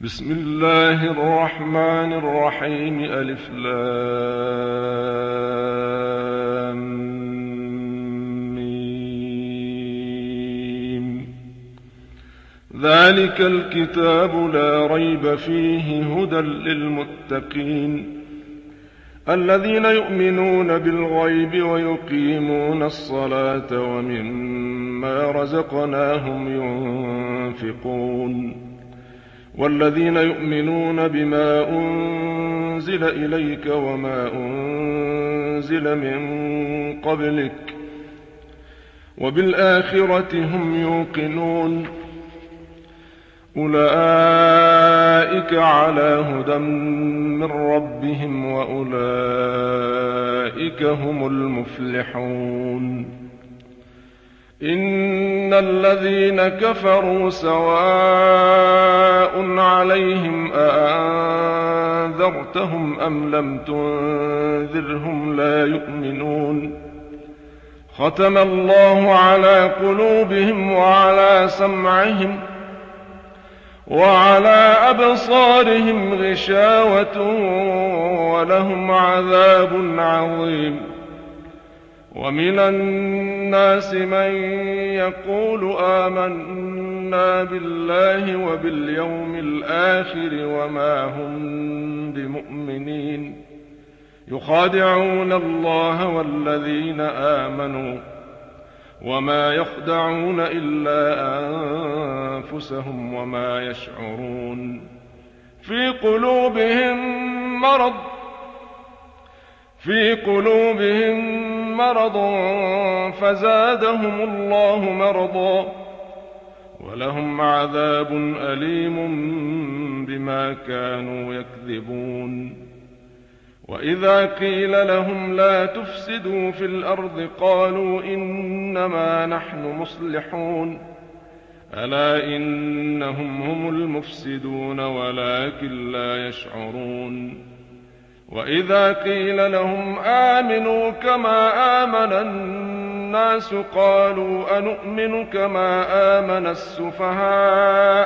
بسم الله الرحمن الرحيم. ألف لام ميم. ذلك الكتاب لا ريب فيه هدى للمتقين الذين يؤمنون بالغيب ويقيمون الصلاة ومما رزقناهم ينفقون والذين يؤمنون بما أنزل إليك وما أنزل من قبلك وبالآخرة هم يوقنون أولئك على هدى من ربهم وأولئك هم المفلحون. إن الذين كفروا سواء عليهم أأنذرتهم أم لم تنذرهم لا يؤمنون. ختم الله على قلوبهم وعلى سمعهم وعلى أبصارهم غشاوة ولهم عذاب عظيم. ومن الناس من يقول آمنا بالله وباليوم الآخر وما هم بمؤمنين يخادعون الله والذين آمنوا وما يخدعون إلا أنفسهم وما يشعرون. في قلوبهم مرض فزادهم الله مرضا ولهم عذاب أليم بما كانوا يكذبون. وإذا قيل لهم لا تفسدوا في الأرض قالوا إنما نحن مصلحون ألا إنهم هم المفسدون ولكن لا يشعرون. وإذا قيل لهم آمنوا كما آمن الناس قالوا أنؤمن كما آمن السفهاء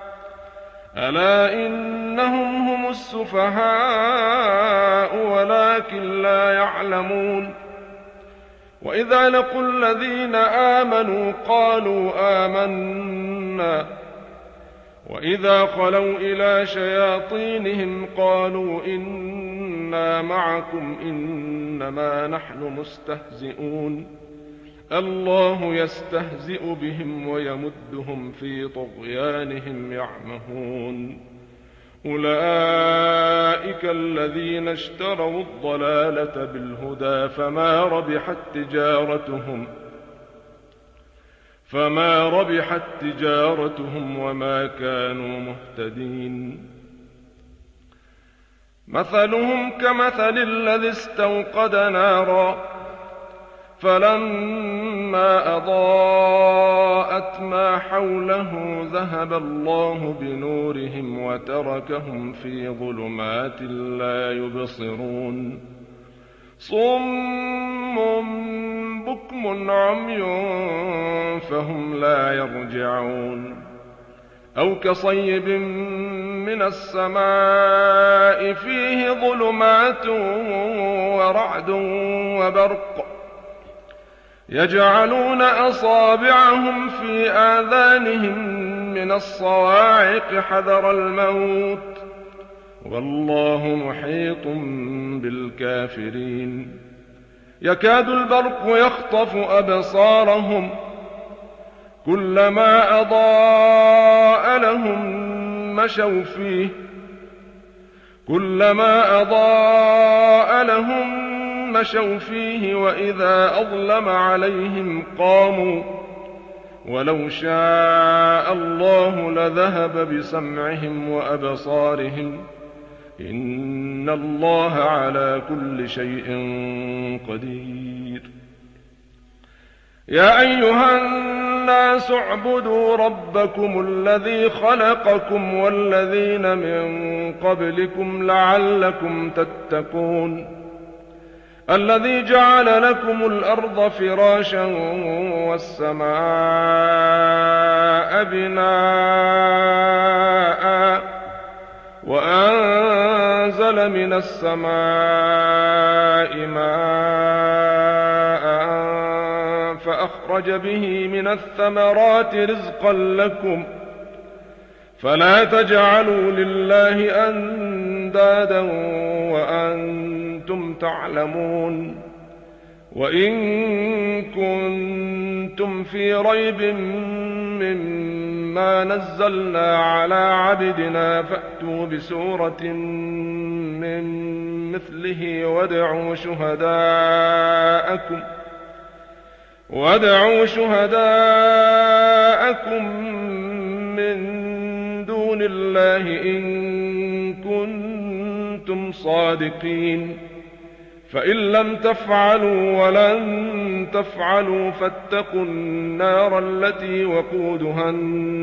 ألا إنهم هم السفهاء ولكن لا يعلمون. وإذا لقوا الذين آمنوا قالوا آمنا وإذا خلوا إلى شياطينهم قالوا إنا معكم إنما نحن مستهزئون. الله يستهزئ بهم ويمدهم في طغيانهم يعمهون. أولئك الذين اشتروا الضلالة بالهدى فما ربحت تجارتهم وما كانوا مهتدين. مثلهم كمثل الذي استوقد نارا فلما أضاءت ما حوله ذهب الله بنورهم وتركهم في ظلمات لا يبصرون. صم بكم عمي فهم لا يرجعون. أو كصيب من السماء فيه ظلمات ورعد وبرق يجعلون أصابعهم في آذانهم من الصواعق حذر الموت والله محيط بالكافرين. يكاد البرق يخطف أبصارهم كلما أضاء لهم مشوا فيه وإذا أظلم عليهم قاموا ولو شاء الله لذهب بسمعهم وأبصارهم إن الله على كل شيء قدير. يا أيها الناس اعبدوا ربكم الذي خلقكم والذين من قبلكم لعلكم تتقون. الذي جعل لكم الأرض فراشا والسماء بناء أنزل من السماء ماء فأخرج به من الثمرات رزقا لكم فلا تجعلوا لله أندادا وأنتم تعلمون. وإن كنتم في ريب مما نزلنا على عبدنا فأتوا بسورة من مثله وادعوا شهداءكم من دون الله إن كنتم صادقين. فإن لم تفعلوا ولن تفعلوا فاتقوا النار التي وقودها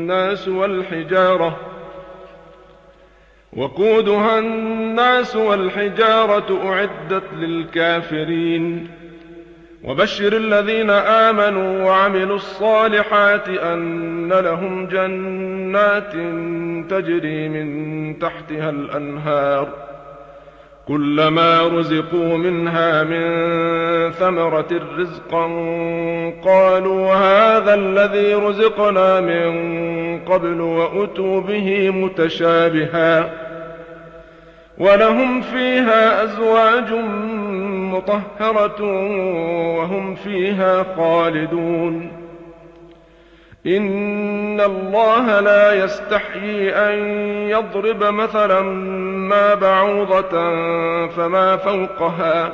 الناس والحجارة أعدت للكافرين. وبشر الذين آمنوا وعملوا الصالحات أن لهم جنات تجري من تحتها الأنهار كلما رزقوا منها من ثمرة رزقا قالوا هذا الذي رزقنا من قبل وأتوا به متشابها ولهم فيها أزواج مطهرة وهم فيها خالدون. إن الله لا يستحيي أن يضرب مثلا ما بعوضة فما فوقها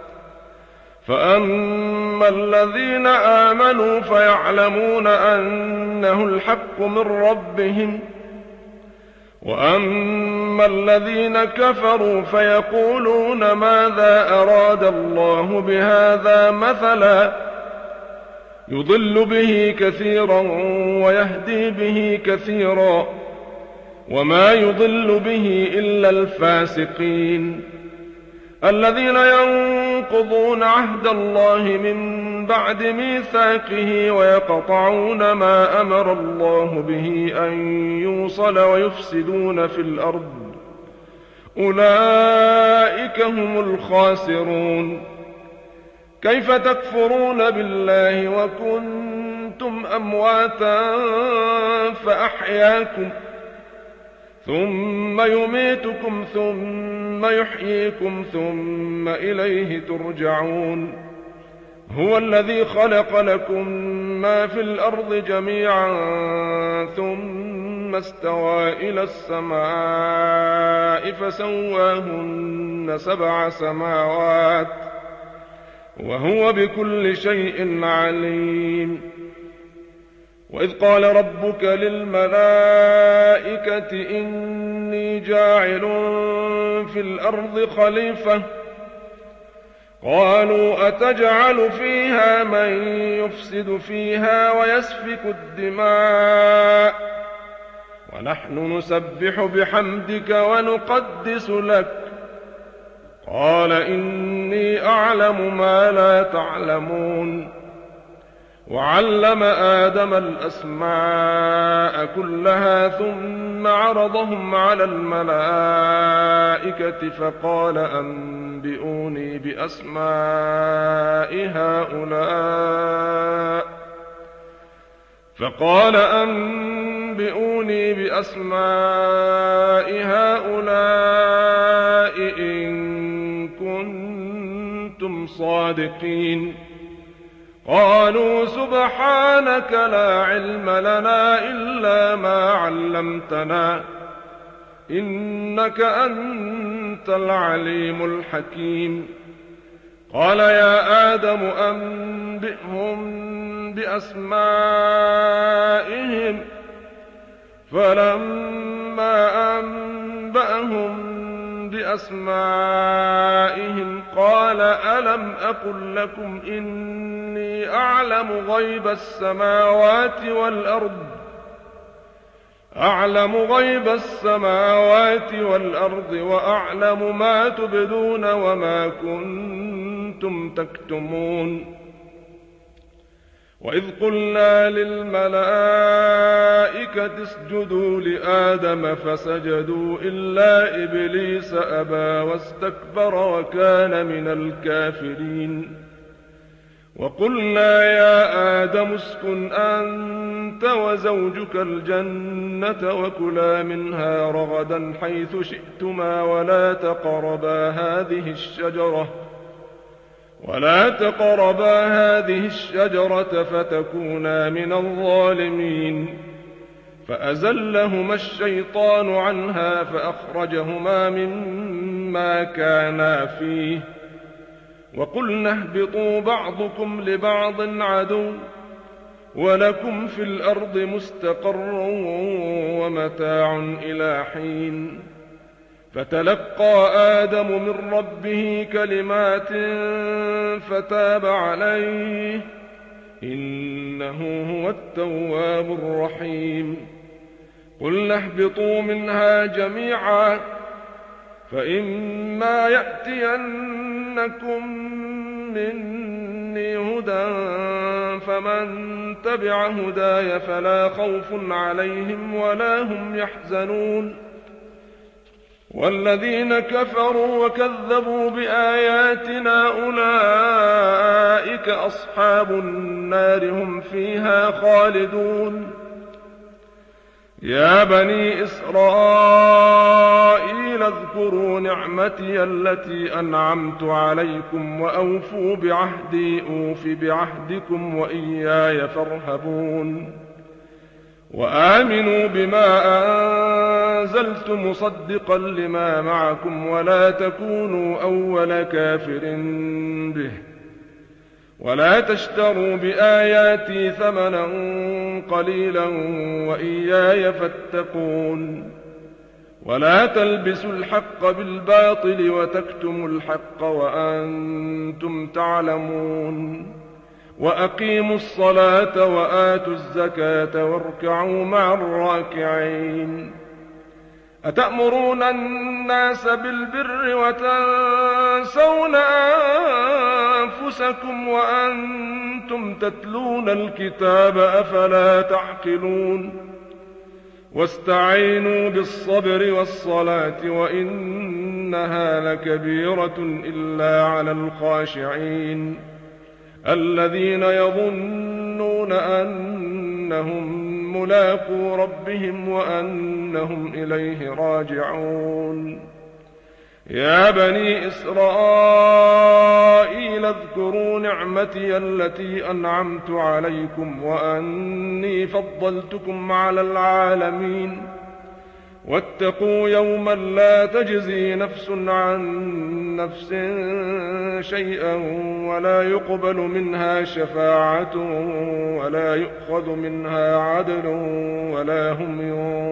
فأما الذين آمنوا فيعلمون أنه الحق من ربهم وأما الذين كفروا فيقولون ماذا أراد الله بهذا مثلا يضل به كثيرا ويهدي به كثيرا وما يضل به إلا الفاسقين الذين ينقضون عهد الله من بعد ميثاقه ويقطعون ما أمر الله به أن يوصل ويفسدون في الأرض أولئك هم الخاسرون. كيف تكفرون بالله وكنتم أمواتا فأحياكم ثم يميتكم ثم يحييكم ثم إليه ترجعون. هو الذي خلق لكم ما في الأرض جميعا ثم استوى إلى السماء فسواهن 7 سماوات وهو بكل شيء عليم. وإذ قال ربك للملائكة إني جاعل في الأرض خليفة قالوا أتجعل فيها من يفسد فيها ويسفك الدماء ونحن نسبح بحمدك ونقدس لك قال إني أعلم ما لا تعلمون. وعلم آدم الأسماء كلها ثم عرضهم على الملائكة فقال أنبئوني بأسماء هؤلاء إن كنتم صادقين. قالوا سبحانك لا علم لنا إلا ما علمتنا إنك أنت العليم الحكيم. قال يا آدم أنبئهم بأسمائهم فلما أنبأهم بأسمائهم قال ألم أقل لكم إني أعلم غيب السماوات والأرض وأعلم ما تبدون وما كنتم تكتمون. وإذ قلنا للملائكة اسجدوا لآدم فسجدوا إلا إبليس أبى واستكبر وكان من الكافرين وقلنا يا آدم اسكن أنت وزوجك الجنة وكلا منها رغدا حيث شئتما ولا تقربا هذه الشجرة فتكونا من الظالمين فأزلهما الشيطان عنها فأخرجهما مما كانا فيه وقلنا اهبطوا بعضكم لبعض عدو ولكم في الأرض مستقر ومتاع إلى حين فتلقى آدم من ربه كلمات فتاب عليه إنه هو التواب الرحيم قلنا اهبطوا منها جميعا فإما يأتينكم مني هدى فمن تبع هداي فلا خوف عليهم ولا هم يحزنون والذين كفروا وكذبوا بآياتنا أولئك أصحاب النار هم فيها خالدون يا بني إسرائيل اذكروا نعمتي التي أنعمت عليكم وأوفوا بعهدي أوف بعهدكم وإياي فارهبون وآمنوا بما أنزلت مصدقا لما معكم ولا تكونوا أول كافر به ولا تشتروا بآياتي ثمنا قليلا وإياي فاتقون ولا تلبسوا الحق بالباطل وتكتموا الحق وأنتم تعلمون وأقيموا الصلاة وآتوا الزكاة واركعوا مع الراكعين أتأمرون الناس بالبر وتنسون أنفسكم وأنتم تتلون الكتاب أفلا تعقلون واستعينوا بالصبر والصلاة وإنها لكبيرة إلا على الخاشعين الذين يظنون أنهم ملاقو ربهم وأنهم إليه راجعون يا بني إسرائيل اذكروا نعمتي التي أنعمت عليكم وأني فضلتكم على العالمين واتقوا يوما لا تجزي نفس عن نفس شيئا ولا يقبل منها شفاعة ولا يؤخذ منها عدل ولا هم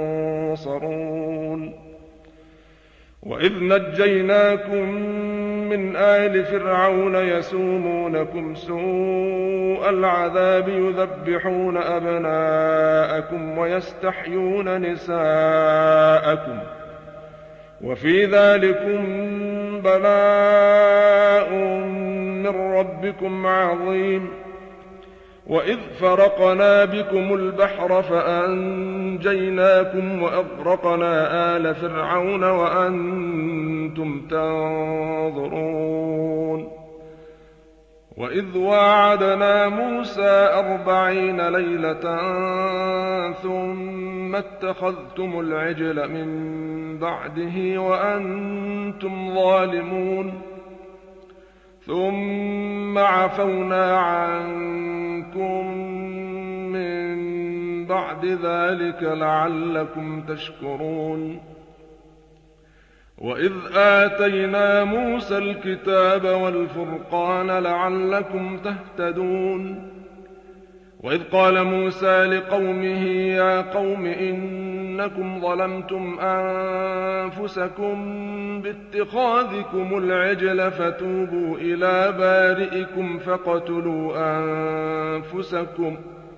ينصرون وإذ نجيناكم من آل فرعون يسومونكم سوء العذاب يذبحون أبناءكم ويستحيون نساءكم وفي ذلكم بلاء من ربكم عظيم وإذ فرقنا بكم البحر فأنجيناكم وأغرقنا آل فرعون وأنتم تنظرون وإذ واعدنا موسى 40 ليلة ثم اتخذتم العجل من بعده وأنتم ظالمون ثم عفونا عنكم من بعد ذلك لعلكم تشكرون وإذ آتينا موسى الكتاب والفرقان لعلكم تهتدون وإذ قال موسى لقومه يا قوم إنكم ظلمتم أنفسكم باتخاذكم العجل فتوبوا إلى بارئكم فاقتلوا أنفسكم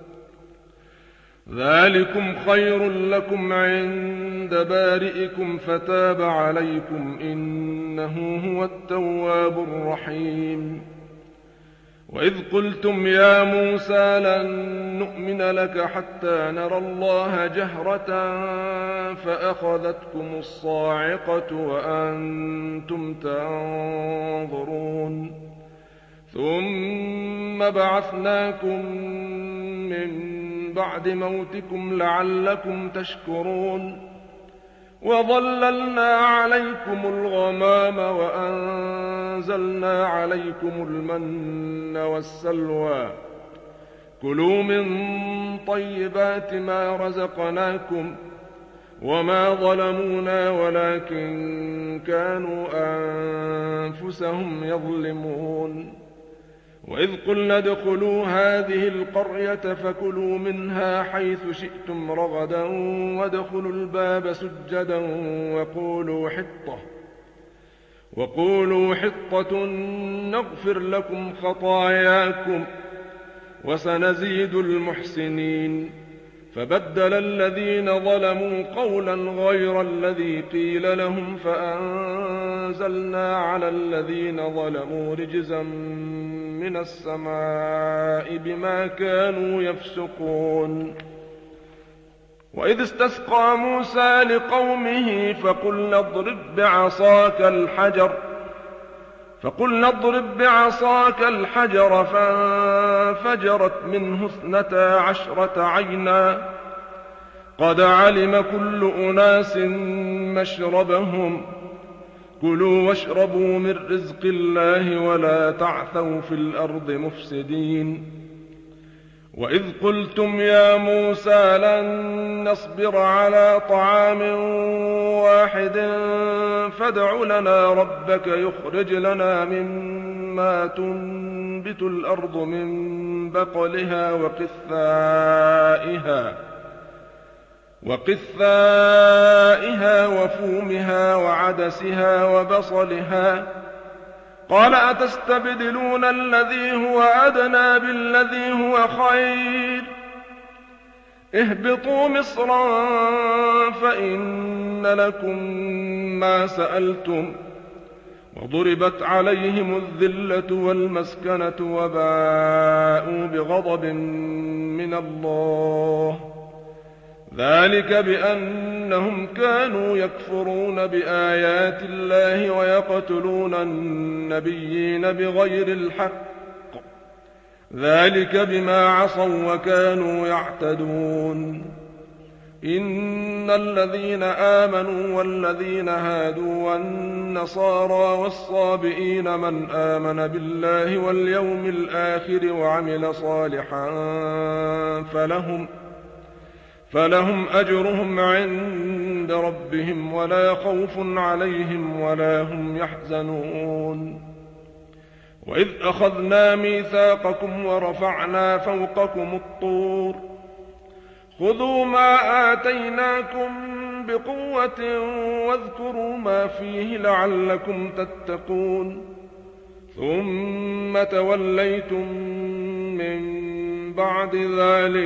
ذلكم خير لكم عند بارئكم فتاب عليكم إنه هو التواب الرحيم وإذ قلتم يا موسى لن نؤمن لك حتى نرى الله جهرة فأخذتكم الصاعقة وأنتم تنظرون ثم بعثناكم من بعد موتكم لعلكم تشكرون وظللنا عليكم الغمام وأنزلنا عليكم المن والسلوى كلوا من طيبات ما رزقناكم وما ظلمونا ولكن كانوا أنفسهم يظلمون وإذ قلنا ادخلوا هذه القرية فكلوا منها حيث شئتم رغدا وادخلوا الباب سجدا وقولوا حطة نغفر لكم خطاياكم وسنزيد المحسنين فبدل الذين ظلموا قولا غير الذي قيل لهم فأنزلنا على الذين ظلموا رجزا من السماء بما كانوا يفسقون وإذ استسقى موسى لقومه فقلنا اضرب بعصاك الحجر فانفجرت منه 12 عينا قد علم كل أناس مشربهم كلوا واشربوا من رزق الله ولا تعثوا في الأرض مفسدين وإذ قلتم يا موسى لن نصبر على طعام واحد فادع لنا ربك يخرج لنا مما تنبت الأرض من بقلها وقثائها وفومها وعدسها وبصلها قال أتستبدلون الذي هو أدنى بالذي هو خير اهبطوا مصرا فإن لكم ما سألتم وضربت عليهم الذلة والمسكنة وباءوا بغضب من الله ذلك بأنهم كانوا يكفرون بآيات الله ويقتلون النبيين بغير الحق ذلك بما عصوا وكانوا يعتدون إن الذين آمنوا والذين هادوا والنصارى والصابئين من آمن بالله واليوم الآخر وعمل صالحا فلهم أجرهم عند ربهم ولا خوف عليهم ولا هم يحزنون وإذ أخذنا ميثاقكم ورفعنا فوقكم الطور خذوا ما آتيناكم بقوة واذكروا ما فيه لعلكم تتقون ثم توليتم من بعد ذلك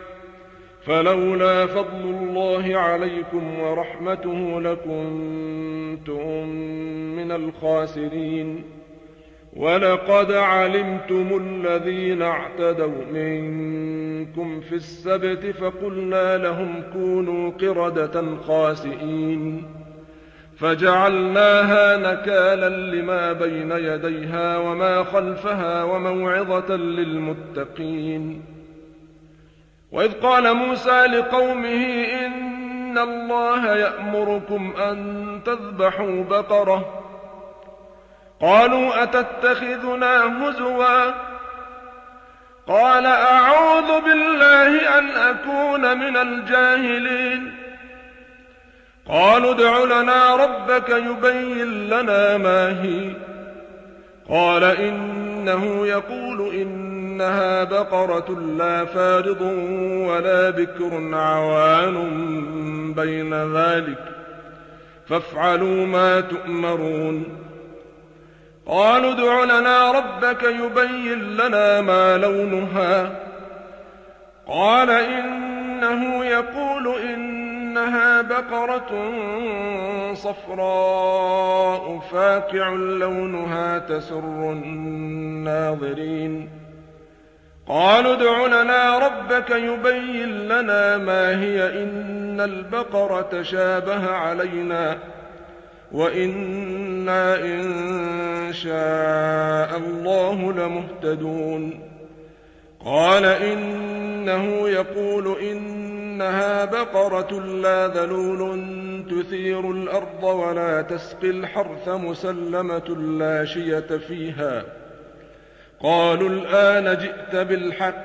فلولا فضل الله عليكم ورحمته لكنتم من الخاسرين ولقد علمتم الذين اعتدوا منكم في السبت فقلنا لهم كونوا قردة خاسئين فجعلناها نكالا لما بين يديها وما خلفها وموعظة للمتقين وإذ قال موسى لقومه إن الله يأمركم أن تذبحوا بقرة قالوا أتتخذنا هزوا قال أعوذ بالله أن أكون من الجاهلين قالوا ادع لنا ربك يبين لنا ما هي قال إنه يقول إنها بقرة لا فارض ولا بكر عوان بين ذلك فافعلوا ما تؤمرون قالوا ادع لنا ربك يبين لنا ما لونها قال إنه يقول إنها إنها بقرة صفراء فاقع لونها تسر الناظرين. قالوا ادع لنا ربك يبين لنا ما هي إن البقرة شابه علينا وإنا إن شاء الله لمهتدون. قال إنه يقول إنها بقرة لا ذلول تثير الأرض ولا تسقي الحرث مسلمة لا شية فيها. قالوا الآن جئت بالحق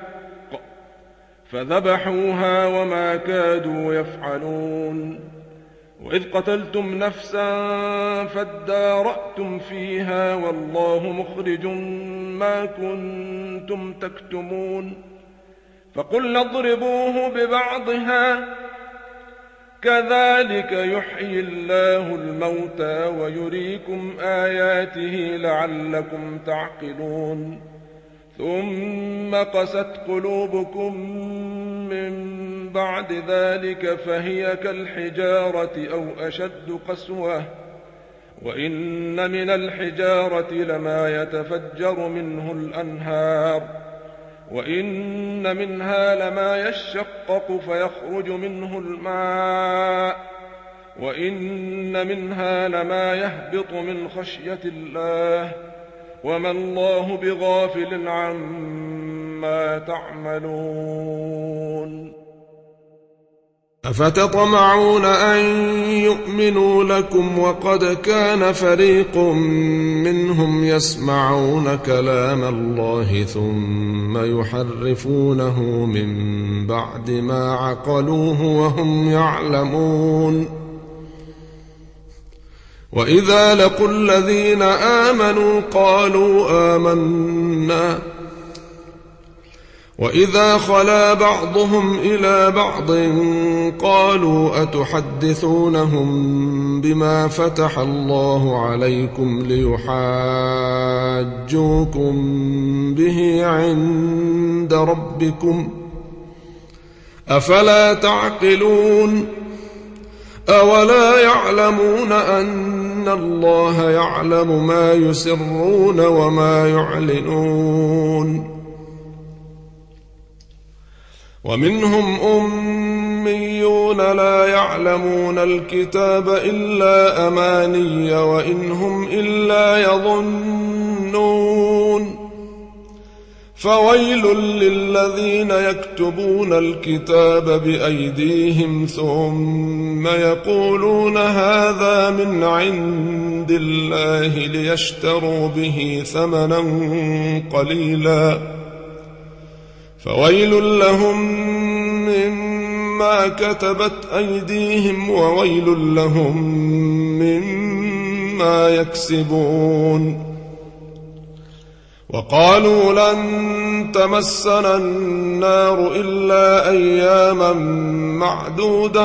فذبحوها وما كادوا يفعلون. وإذ قتلتم نفسا فادارأتم فيها والله مخرج ما كنتم تكتمون. فقلنا اضربوه ببعضها كذلك يحيي الله الموتى ويريكم آياته لعلكم تعقلون. ثم قست قلوبكم من بعد ذلك فهي كالحجارة أو أشد قسوة وإن من الحجارة لما يتفجر منه الأنهار وإن منها لما يشقق فيخرج منه الماء وإن منها لما يهبط من خشية الله وما الله بغافل عما تعملون. أفتطمعون أن يؤمنوا لكم وقد كان فريق منهم يسمعون كلام الله ثم يحرفونه من بعد ما عقلوه وهم يعلمون. وإذا لقوا الذين آمنوا قالوا آمنا وإذا خلا بعضهم إلى بعض قالوا أتحدثونهم بما فتح الله عليكم ليحاجوكم به عند ربكم أفلا تعقلون. أولا يعلمون أن الله يعلم ما يسرون وما يعلنون. ومنهم أميون لا يعلمون الكتاب إلا أماني وإن هم إلا يظنون. فويل للذين يكتبون الكتاب بأيديهم ثم يقولون هذا من عند الله ليشتروا به ثمنا قليلا فويل لهم مما كتبت أيديهم وويل لهم مما يكسبون. وقالوا لن تمسنا النار إلا أياما معدودة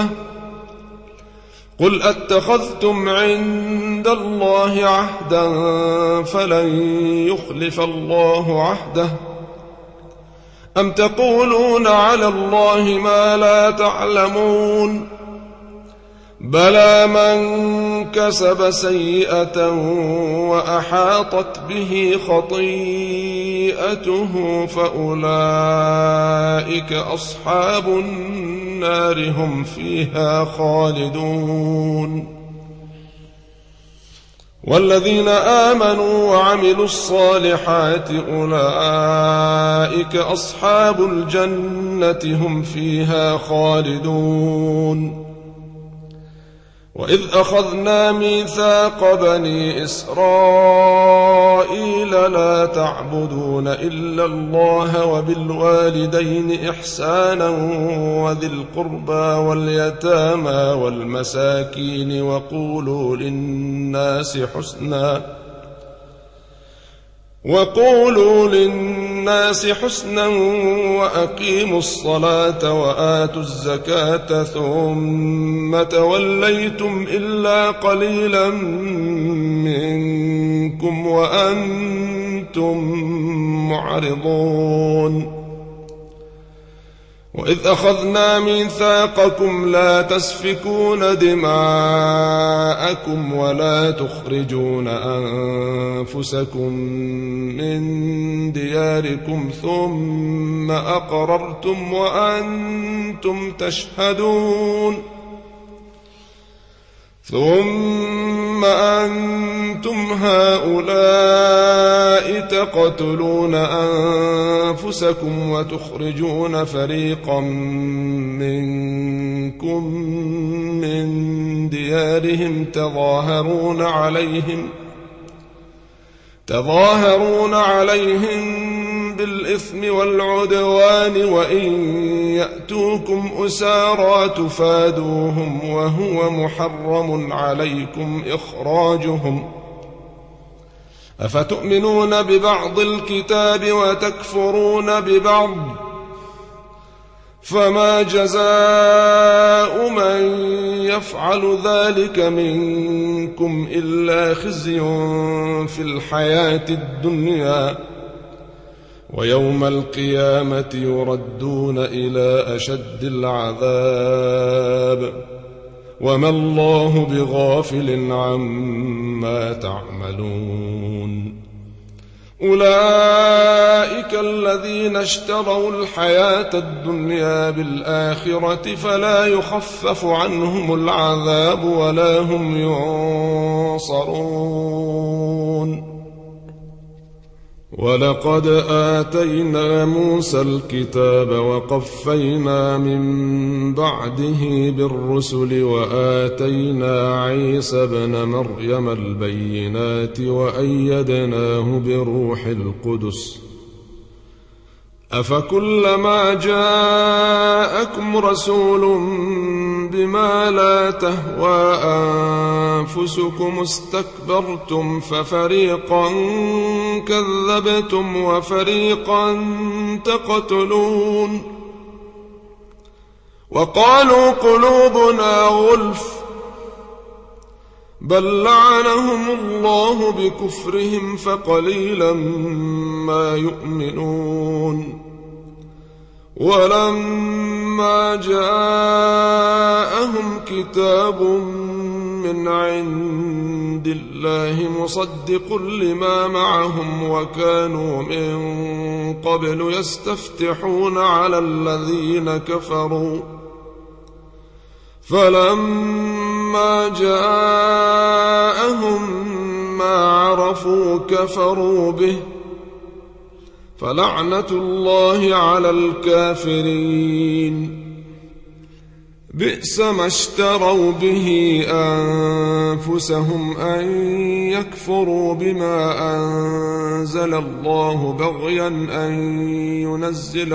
قل أتخذتم عند الله عهدا فلن يخلف الله عهده أم تقولون على الله ما لا تعلمون. بلى من كسب سيئة وأحاطت به خطيئته فأولئك أصحاب النار هم فيها خالدون. والذين آمنوا وعملوا الصالحات أولئك أصحاب الجنة هم فيها خالدون. وإذ أخذنا ميثاق بني إسرائيل لا تعبدون إلا الله وبالوالدين إحسانا وذي القربى واليتامى والمساكين وقولوا للناس حسنا وأقيموا الصلاة وآتوا الزكاة ثم توليتم إلا قليلا منكم وأنتم معرضون. وإذ أخذنا ميثاقكم لا تسفكون دماءكم ولا تخرجون أنفسكم من دياركم ثم أقررتم وأنتم تشهدون ثم أنتم هؤلاء تقتلون أنفسكم وتخرجون فريقا منكم من ديارهم تظاهرون عليهم بالإثم والعدوان وإن يأتوكم أسارى تفادوهم وهو محرم عليكم إخراجهم أفتؤمنون ببعض الكتاب وتكفرون ببعض فما جزاء من يفعل ذلك منكم إلا خزي في الحياة الدنيا ويوم القيامة يردون إلى أشد العذاب وما الله بغافل عما تعملون أولئك الذين اشتروا الحياة الدنيا بالآخرة فلا يخفف عنهم العذاب ولا هم ينصرون ولقد آتينا موسى الكتاب وقفينا من بعده بالرسل وآتينا عيسى ابن مريم البينات وأيدناه بروح القدس أفكلما جاءكم رسول بما لا تهوى أنفسكم استكبرتم ففريقا كذبتم وفريقا تقتلون وقالوا قلوبنا غلف بل لعنهم الله بكفرهم فقليلا ما يؤمنون ولما جاءهم كتاب من عند الله مصدق لما معهم وكانوا من قبل يستفتحون على الذين كفروا فلما جاءهم ما عرفوا كفروا به فلعنة الله على الكافرين بئس ما اشتروا به أنفسهم أن يكفروا بما أنزل الله بغيا أن ينزل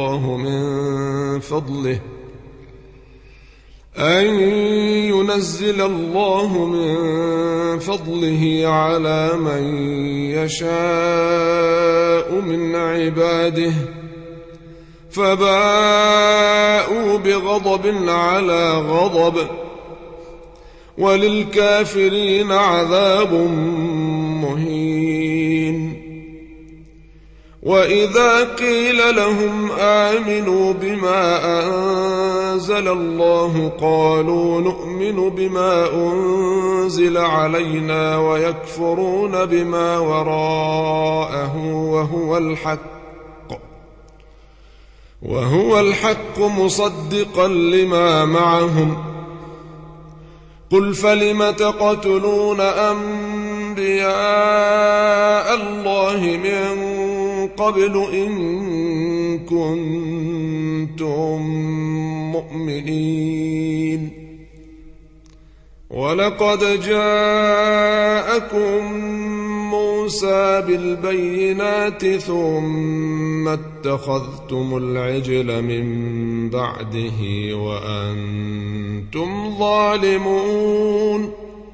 الله من فضله على من يشاء من عباده فباءوا بغضب على غضب وللكافرين عذاب مهين وإذا قيل لهم آمنوا بما أنزل الله قالوا نؤمن بما أنزل علينا ويكفرون بما وراءه وهو الحق مصدقا لما معهم قل فلم تقتلون أنبياء الله من قبل إن كنتم مؤمنين ولقد جاءكم موسى بالبينات ثم اتخذتم العجل من بعده وأنتم ظالمون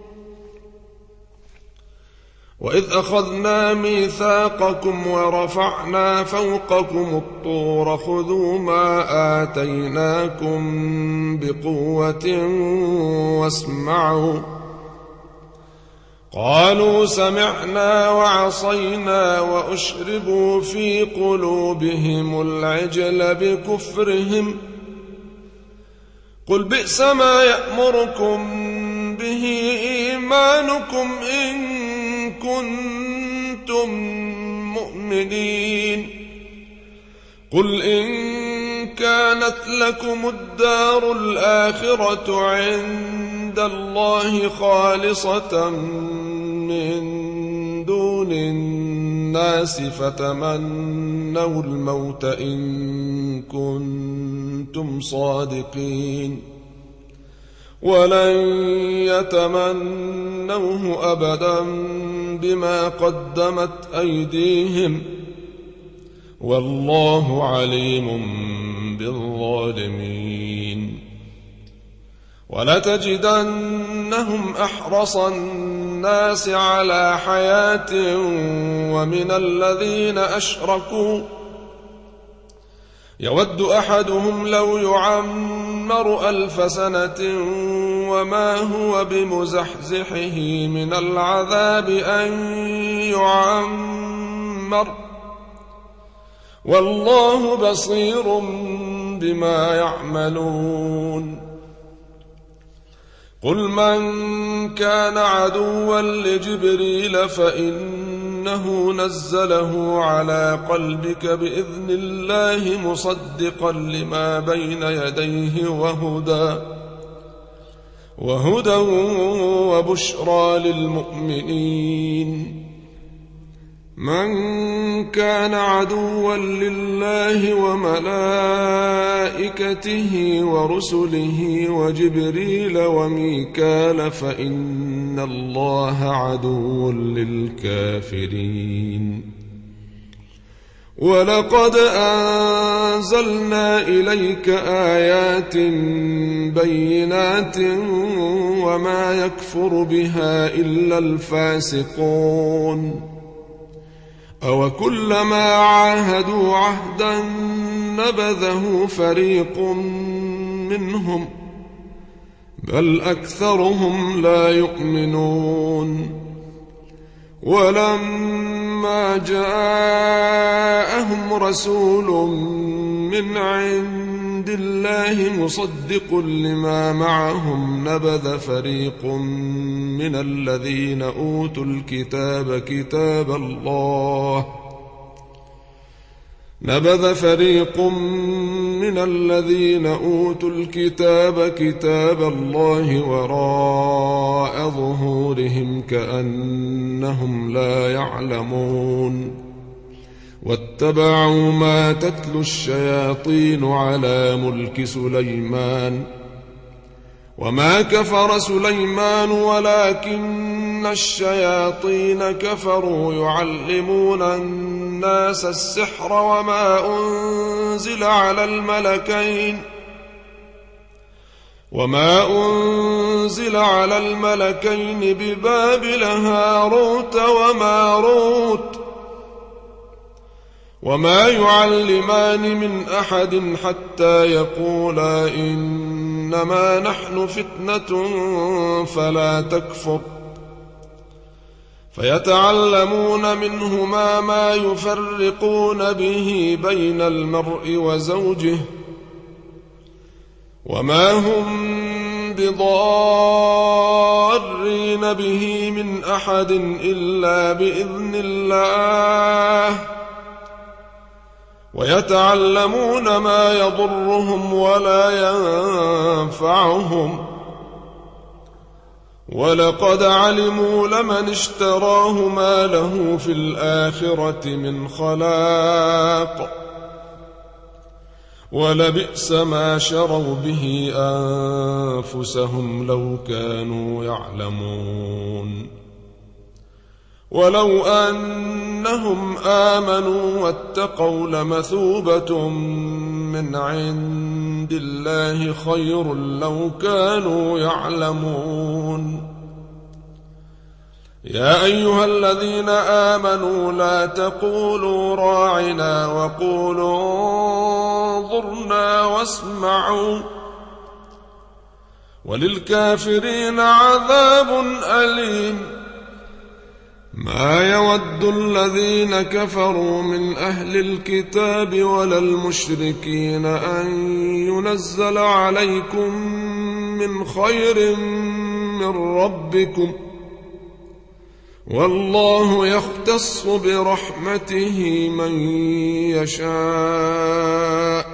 وإذ أخذنا ميثاقكم ورفعنا فوقكم الطور خذوا ما آتيناكم بقوة واسمعوا قالوا سمعنا وعصينا وأشربوا في قلوبهم العجل بكفرهم قل بئس ما يأمركم به إيمانكم إن كنتم مؤمنين قل إن كانت لكم الدار الآخرة عند الله خالصة من دون الناس فتمنوا الموت إن كنتم صادقين ولن يتمنوه أبدا بما قدمت أيديهم والله عليم بالظالمين ولتجدنهم أحرص الناس على حياة ومن الذين أشركوا يود أحدهم لو يعمر 1000 سنة وما هو بمزحزحه من العذاب أن يعمر والله بصير بما يعملون قل من كان عدوا لجبريل فإنه نزله على قلبك بإذن الله مصدقا لما بين يديه وهدى وبشرى للمؤمنين من كان عدوا لله وملائكته ورسله وجبريل وميكال فإن الله عدو للكافرين ولقد أنزلنا إليك آيات بينات وما يكفر بها إلا الفاسقون أوكلما عاهدوا عهدا نبذه فريق منهم بل أكثرهم لا يؤمنون ولما جاءهم رسول من عند الله مصدق لما معهم نبذ فريق من الذين أوتوا الكتاب كتاب الله وراء ظهورهم كأنهم لا يعلمون واتبعوا ما تتلو الشياطين على ملك سليمان وما كفر سليمان ولكن الشياطين كفروا يعلمون الناس السحر وما أنزل على الملكين ببابل هاروت وماروت وما يعلمان من أحد حتى يقولا إنما نحن فتنة فلا تكفر فيتعلمون منهما ما يفرقون به بين المرء وزوجه وما هم بضارين به من أحد إلا بإذن الله ويتعلمون ما يضرهم ولا ينفعهم ولقد علموا لمن اشتراه ما له في الآخرة من خلاق ولبئس ما شروا به أنفسهم لو كانوا يعلمون ولو أنهم آمنوا واتقوا لمثوبة من عند الله خير لو كانوا يعلمون يا أيها الذين آمنوا لا تقولوا راعنا وقولوا انظرنا واسمعوا وللكافرين عذاب أليم ما يود الذين كفروا من أهل الكتاب ولا المشركين أن ينزل عليكم من خير من ربكم، والله يختص برحمته من يشاء،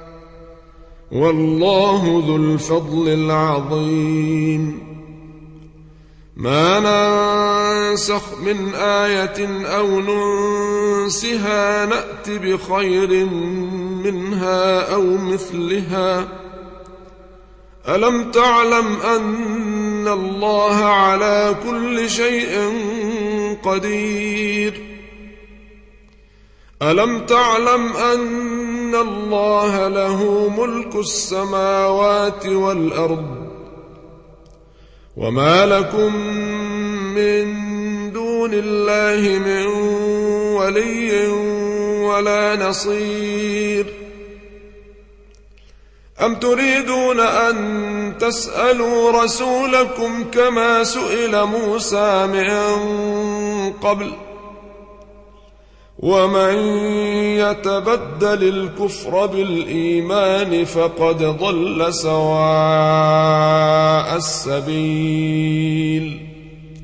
والله ذو الفضل العظيم. ما ننسخ من آية أو ننسها نأت بخير منها أو مثلها. ألم تعلم أن الله على كل شيء قدير؟ ألم تعلم أن الله له ملك السماوات والأرض، وما لكم من دون الله من ولي ولا نصير؟ أم تريدون أن تسألوا رسولكم كما سئل موسى من قبل؟ ومن يتبدل الكفر بالإيمان فقد ضل سواء السبيل.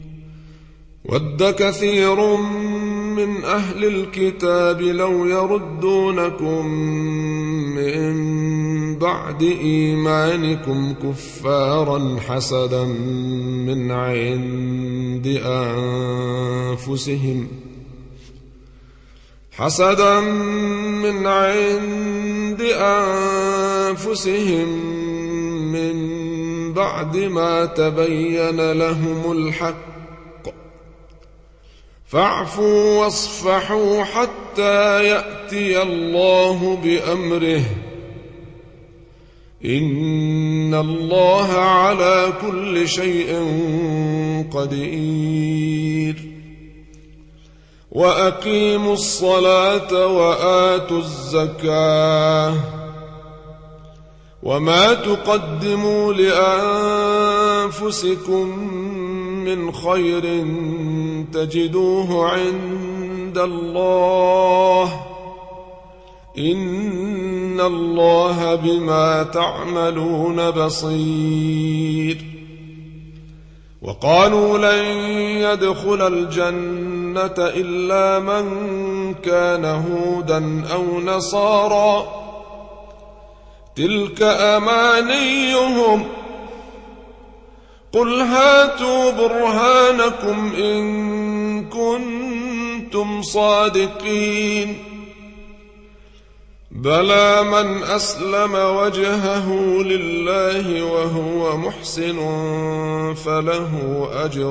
ود كثير من أهل الكتاب لو يردونكم من بعد إيمانكم كفارا حسدا من عند أنفسهم من بعد ما تبين لهم الحق، فاعفوا واصفحوا حتى يأتي الله بأمره، إن الله على كل شيء قدير. وأقيموا الصلاة وآتوا الزكاة، وما تقدموا لأنفسكم من خير تجدوه عند الله، إن الله بما تعملون بصير. وقالوا لن يدخل الجنة إلا من كان هودا أو نصارى، تلك أمانيهم، قل هاتوا برهانكم إن كنتم صادقين. بلى من أسلم وجهه لله وهو محسن فله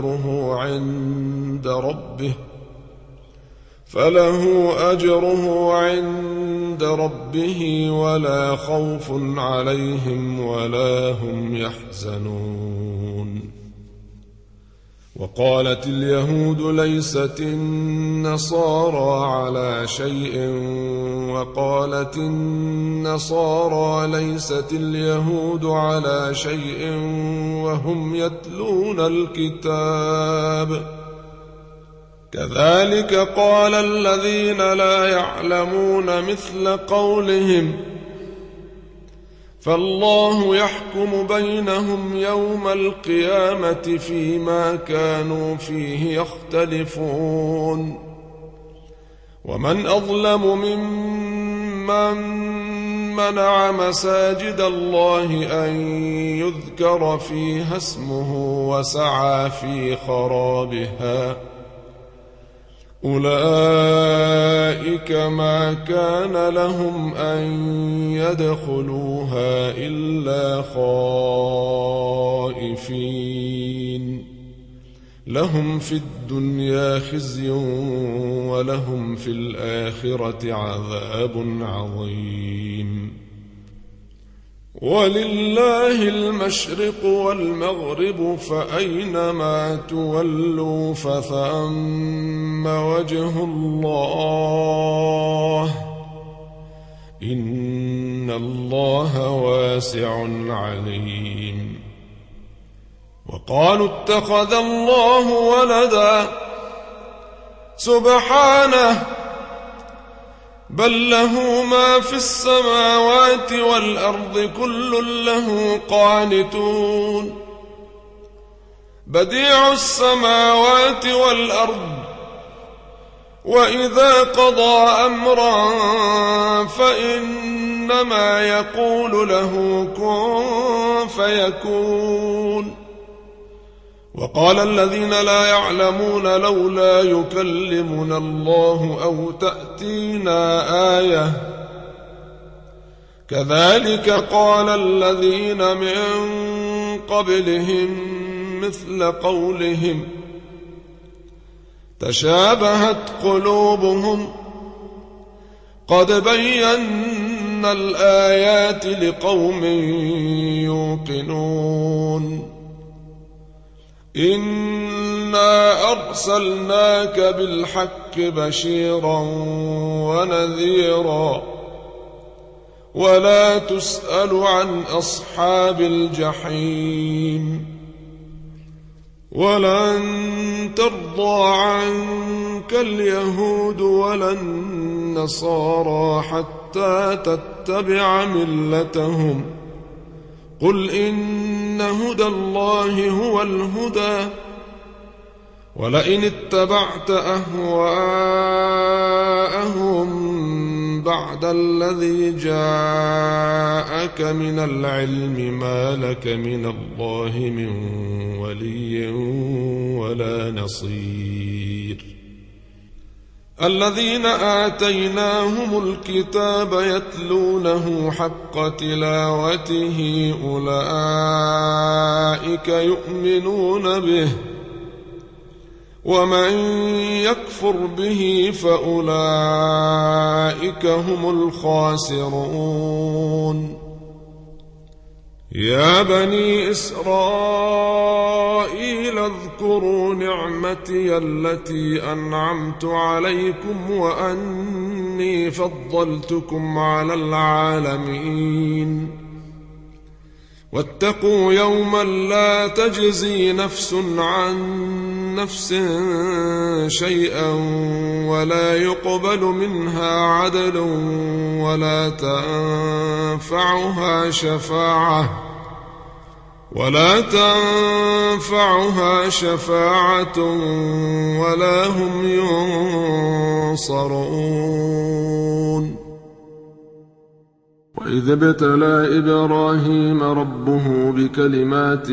أجره عند ربه ولا خوف عليهم ولا هم يحزنون. وقالت اليهود ليست النصارى على شيء، وقالت النصارى ليست اليهود على شيء وهم يتلون الكتاب، كذلك قال الذين لا يعلمون مثل قولهم، فالله يحكم بينهم يوم القيامة فيما كانوا فيه يختلفون. ومن أظلم ممن منع مساجد الله أن يذكر فيها اسمه وسعى في خرابها، أولئك ما كان لهم أن يدخلوها إلا خائفين، لهم في الدنيا خزي ولهم في الآخرة عذاب عظيم. ولله المشرق والمغرب فأينما تولوا فثم وجه الله، إن الله واسع عليم. وقالوا اتخذ الله ولدا سبحانه بل له ما في السماوات والأرض كل له قانتون بديع السماوات والأرض وإذا قضى أمرا فإنما يقول له كن فيكون وقال الذين لا يعلمون لولا يكلمنا الله أو تأتينا آية كذلك قال الذين من قبلهم مثل قولهم تشابهت قلوبهم قد بينا الآيات لقوم يوقنون إنا أرسلناك بالحق بشيرا ونذيرا ولا تسأل عن أصحاب الجحيم ولن ترضى عنك اليهود ولا النصارى حتى تتبع ملتهم قل إن هدى الله هو الهدى ولئن اتبعت أهواءهم بعد الذي جاءك من العلم ما لك من الله من ولي ولا نصير الذين آتيناهم الكتاب يتلونه حق تلاوته أولئك يؤمنون به ومن يكفر به فأولئك هم الخاسرون يا بني إسرائيل اذكروا نعمتي التي أنعمت عليكم وأني فضلتكم على العالمين واتقوا يوما لا تجزي نفس عن نفس شيئا ولا يقبل منها عدل ولا تنفعها شفاعة ولا هم ينصرون وإذ ابتلى إبراهيم ربه بكلمات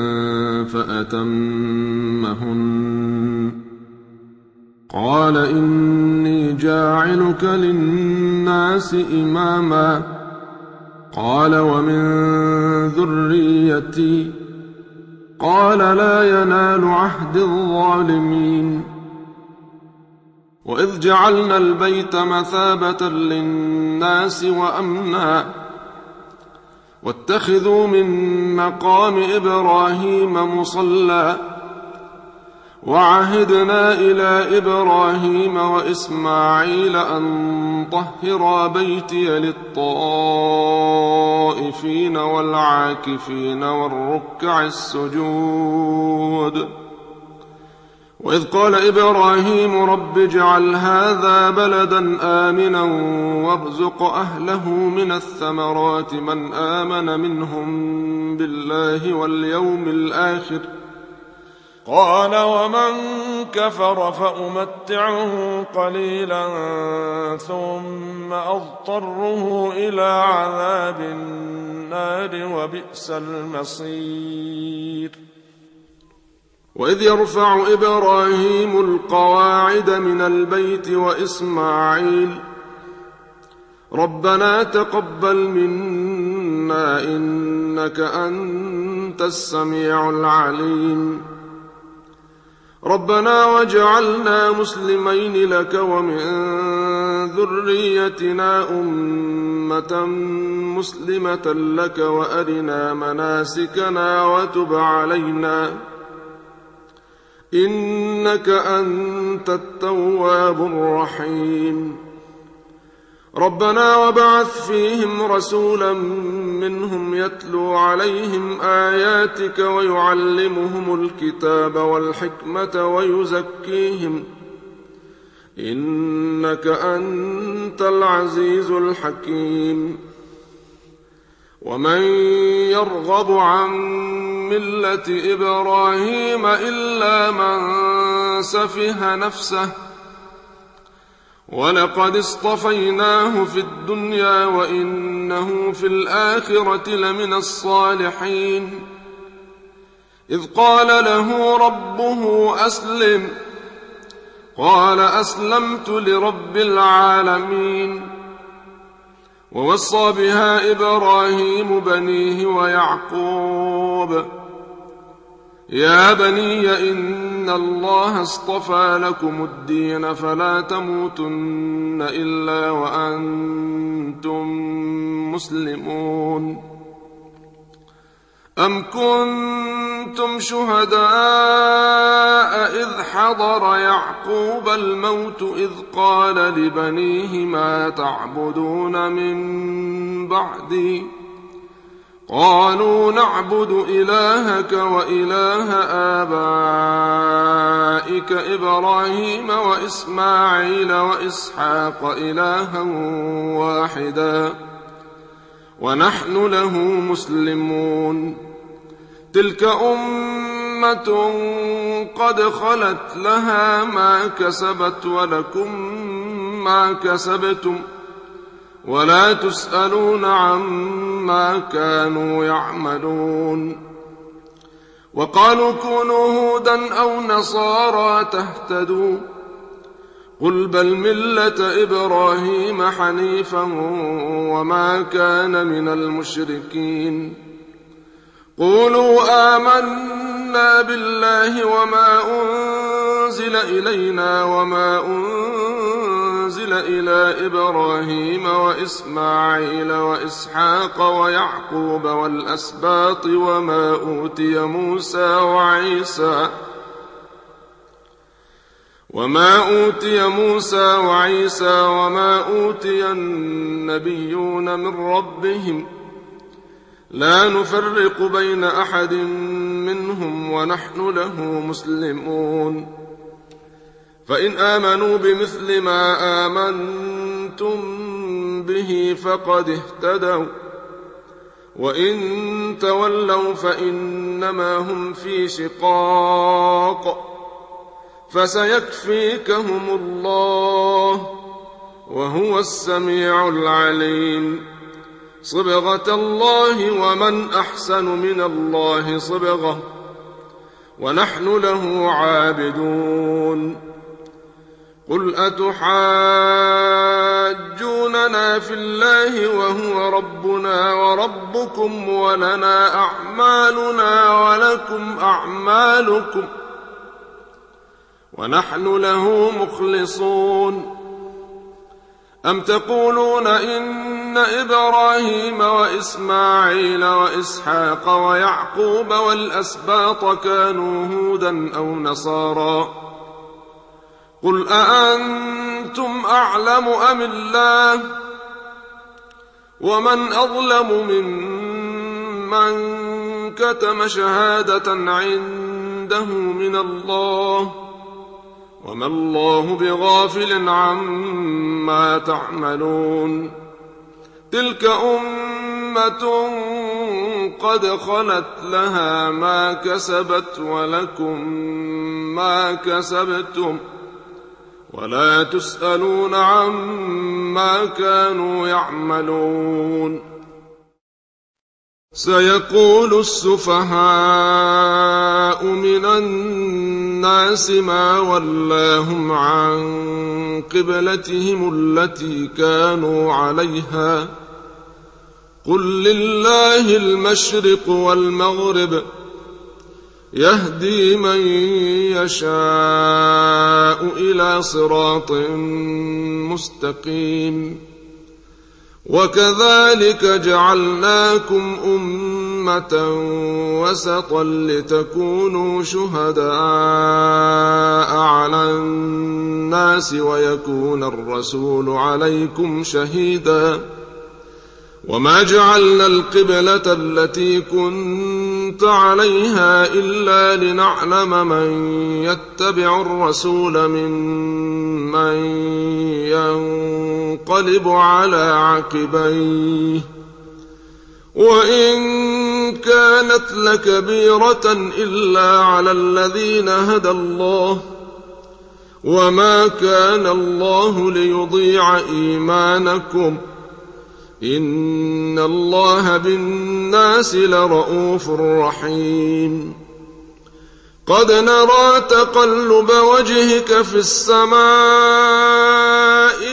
فأتمهن قال إني جاعلك للناس إماما قال ومن ذريتي قال لا ينال عهد الظالمين وإذ جعلنا البيت مثابة للناس وأمنا واتخذوا من مقام إبراهيم مصلى وعهدنا إلى إبراهيم وإسماعيل أن طهرا بيتي للطائفين والعاكفين والركع السجود وإذ قال إبراهيم رب اجعل هذا بلدا آمنا وارزق أهله من الثمرات من آمن منهم بالله واليوم الآخر قال ومن كفر فأمتعه قليلا ثم أضطره إلى عذاب النار وبئس المصير وإذ يرفع إبراهيم القواعد من البيت وإسماعيل ربنا تقبل منا إنك أنت السميع العليم ربنا واجعلنا مسلمين لك ومن ذريتنا أمة مسلمة لك وأرنا مناسكنا وتب علينا إنك أنت التواب الرحيم ربنا وابعث فيهم رسولا منهم يتلو عليهم آياتك ويعلمهم الكتاب والحكمة إنك أنت العزيز الحكيم. ومن يرغب عن ملة إبراهيم إلا من سفه نفسه ولقد اصطفيناه في الدنيا وإنه في الآخرة لمن الصالحين. إذ قال له ربه أسلم قال أسلمت لرب العالمين. ووصى بها إبراهيم بنيه ويعقوب يا بني إن الله اصطفى لكم الدين فلا تموتن إلا وأنتم مسلمون. أم كنتم شهداء إذ حضر يعقوب الموت إذ قال لبنيه ما تعبدون من بعدي قالوا نعبد إلهك وإله آبائك إبراهيم وإسماعيل وإسحاق إلها واحدا ونحن له مسلمون. تلك أمة قد خلت لها ما كسبت ولكم ما كسبتم ولا تسألون عما كانوا يعملون. وقالوا كونوا هودا أو نصارى تهتدوا قل بل ملة إبراهيم حنيفا وما كان من المشركين. قولوا آمنا بالله وما أنزل إلينا وما أنزل إلى إبراهيم وإسماعيل وإسحاق ويعقوب والأسباط وما أوتي موسى وعيسى وما أوتي النبيون من ربهم لا نفرق بين أحد منهم ونحن له مسلمون. فإن آمنوا بمثل ما آمنتم به فقد اهتدوا وإن تولوا فإنما هم في شقاق فسيكفيكهم الله وهو السميع العليم. صبغة الله ومن أحسن من الله صبغة ونحن له عابدون. قل أتحاجوننا في الله وهو ربنا وربكم ولنا أعمالنا ولكم أعمالكم ونحن له مخلصون. أم تقولون إن إبراهيم وإسماعيل وإسحاق ويعقوب والأسباط كانوا هودا أو نصارى قل أأنتم أعلم أم الله ومن أظلم ممن كتم شهادة عنده من الله وما الله بغافل عما تعملون. تلك أمة قد خلت لها ما كسبت ولكم ما كسبتم ولا تسألون عما كانوا يعملون. سيقول السفهاء من الناس ما ولاهم عن قبلتهم التي كانوا عليها قل لله المشرق والمغرب يهدي من يشاء إلى صراط مستقيم. وكذلك جعلناكم أمة وسطا لتكونوا شهداء على الناس ويكون الرسول عليكم شهيدا. وما جعلنا القبلة التي كنتم كنت عليها إلا لنعلم من يتبع الرسول ممن ينقلب على عقبيه وإن كانت لكبيرة إلا على الذين هدى الله وما كان الله ليضيع إيمانكم إن الله بالناس لرءوف رحيم قد نرى تقلب وجهك في السماء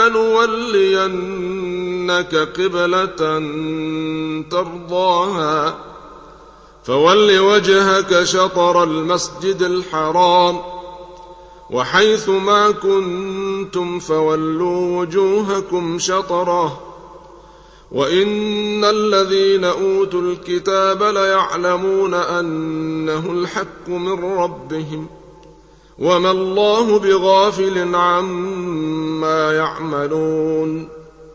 فلنولينك قبلة ترضاها فول وجهك شطر المسجد الحرام وحيث ما كنتم فولوا وجوهكم شطره وإن الذين أوتوا الكتاب ليعلمون أنه الحق من ربهم وما الله بغافل عما يعملون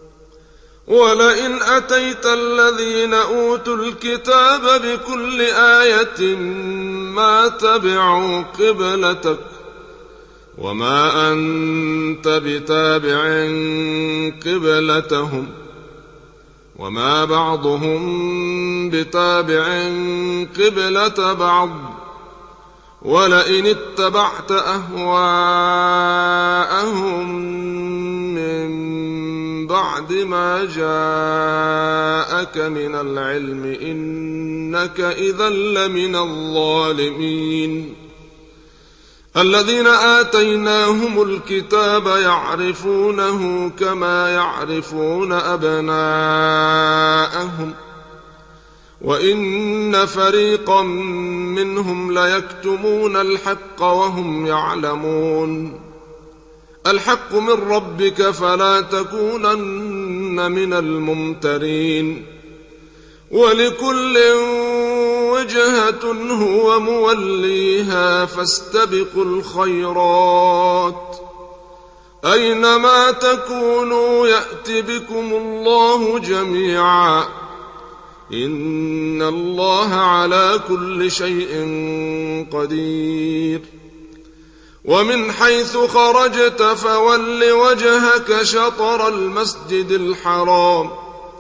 ولئن أتيت الذين أوتوا الكتاب بكل آية ما تبعوا قبلتك وما أنت بتابع قبلتهم وما بعضهم بتابع قبلة بعض ولئن اتبعت أهواءهم من بعد ما جاءك من العلم إنك إذا لمن الظالمين الذين آتيناهم الكتاب يعرفونه كما يعرفون أبناءهم وإن فريقا منهم ليكتمون الحق وهم يعلمون الحق من ربك فلا تكونن من الممترين ولكل وجهة هو موليها فاستبقوا الخيرات أينما تكونوا يأت بكم الله جميعا إن الله على كل شيء قدير ومن حيث خرجت فول وجهك شطر المسجد الحرام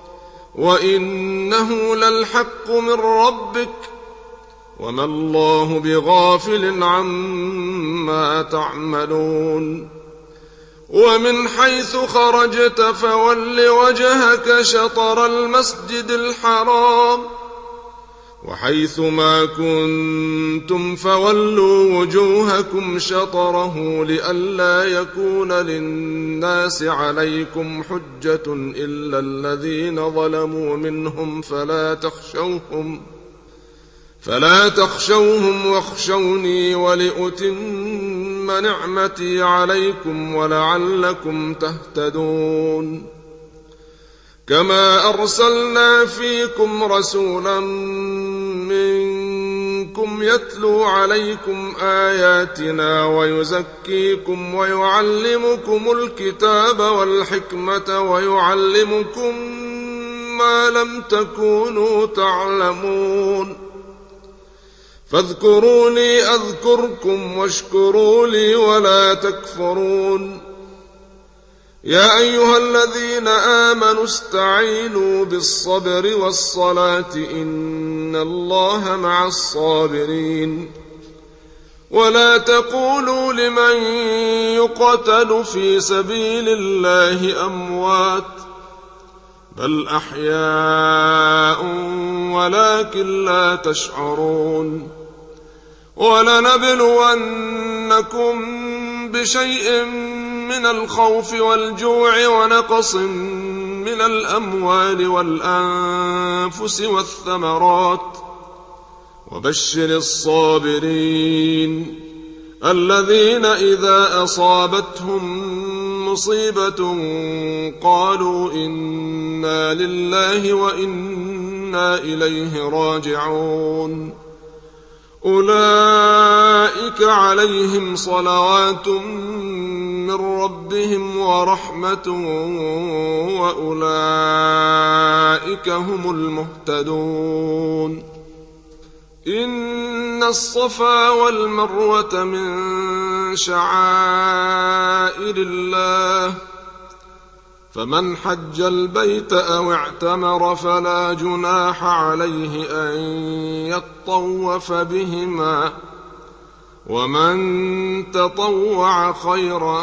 وإنه للحق من ربك وما الله بغافل عما تعملون ومن حيث خرجت فول وجهك شطر المسجد الحرام وحيث ما كنتم فولوا وجوهكم شطره لئلا يكون للناس عليكم حجة إلا الذين ظلموا منهم فلا تخشوهم واخشوني ولأتم نعمتي عليكم ولعلكم تهتدون كما أرسلنا فيكم رسولا منكم يتلو عليكم آياتنا ويزكيكم ويعلمكم الكتاب والحكمة ويعلمكم ما لم تكونوا تعلمون فاذكروني أذكركم واشكروا لي ولا تكفرون يا أيها الذين آمنوا استعينوا بالصبر والصلاة إن الله مع الصابرين ولا تقولوا لمن يقتل في سبيل الله أموات بل أحياء ولكن لا تشعرون ولنبلونكم بشيء من الخوف والجوع ونقص من الأموال والأنفس والثمرات وبشر الصابرين الذين إذا أصابتهم مصيبة قالوا إنا لله وإنا إليه راجعون أولئك عليهم صلوات من ربهم ورحمة وأولئك هم المهتدون إن الصفا والمروة من شعائر الله فمن حج البيت أو اعتمر فلا جناح عليه أن يطوف بهما ومن تطوع خيرا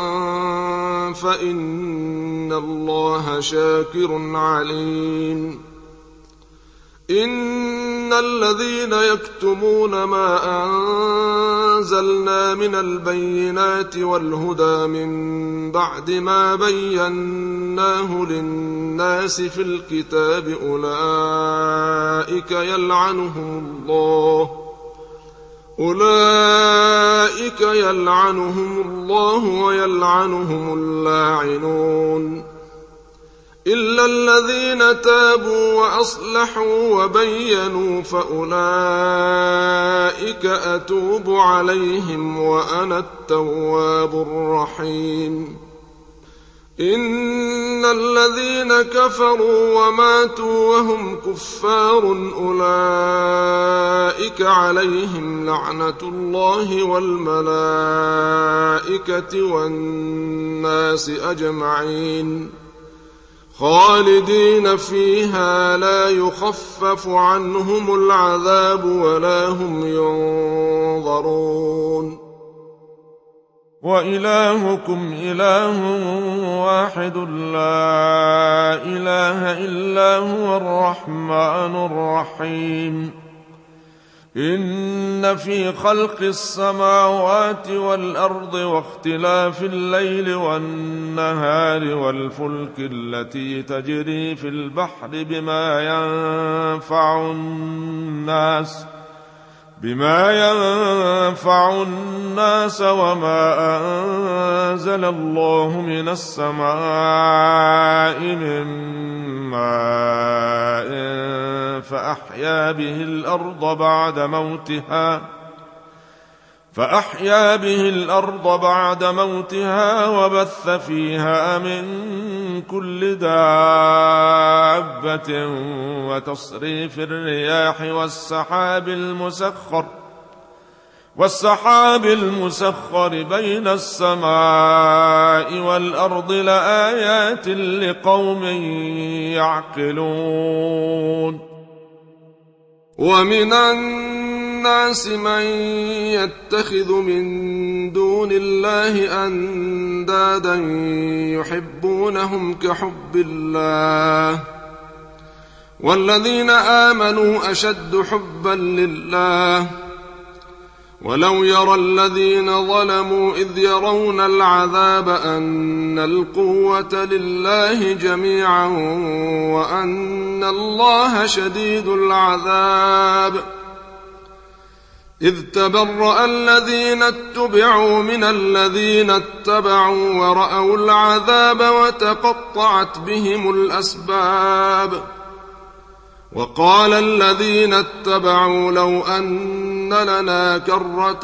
فإن الله شاكر عليم إن الذين يكتمون ما أنزلنا من البينات والهدى من بعد ما بيناه للناس في الكتاب أولئك يلعنهم الله ويلعنهم اللاعنون إلا الذين تابوا وأصلحوا وبينوا فأولئك أتوب عليهم وأنا التواب الرحيم إن الذين كفروا وماتوا وهم كفار أولئك عليهم لعنة الله والملائكة والناس أجمعين خالدين فيها لا يخفف عنهم العذاب ولا هم ينظرون وإلهكم إله واحد لا إله إلا هو الرحمن الرحيم إن في خلق السماوات والأرض واختلاف الليل والنهار والفلك التي تجري في البحر بما ينفع الناس وما أنزل الله من السماء من ماء فأحيا به الأرض بعد موتها وبث فيها من كل دابة وتصريف الرياح والسحاب المسخر بين السماء والأرض لآيات لقوم يعقلون ومن الناس من يتخذ من دون الله أندادا يحبونهم كحب الله والذين آمنوا أشد حبا لله ولو يرى الذين ظلموا إذ يرون العذاب أن القوة لله جميعا وأن الله شديد العذاب إذ تبرأ الذين اتبعوا من الذين اتبعوا ورأوا العذاب وتقطعت بهم الأسباب وقال الذين اتبعوا لو أن لنا كرة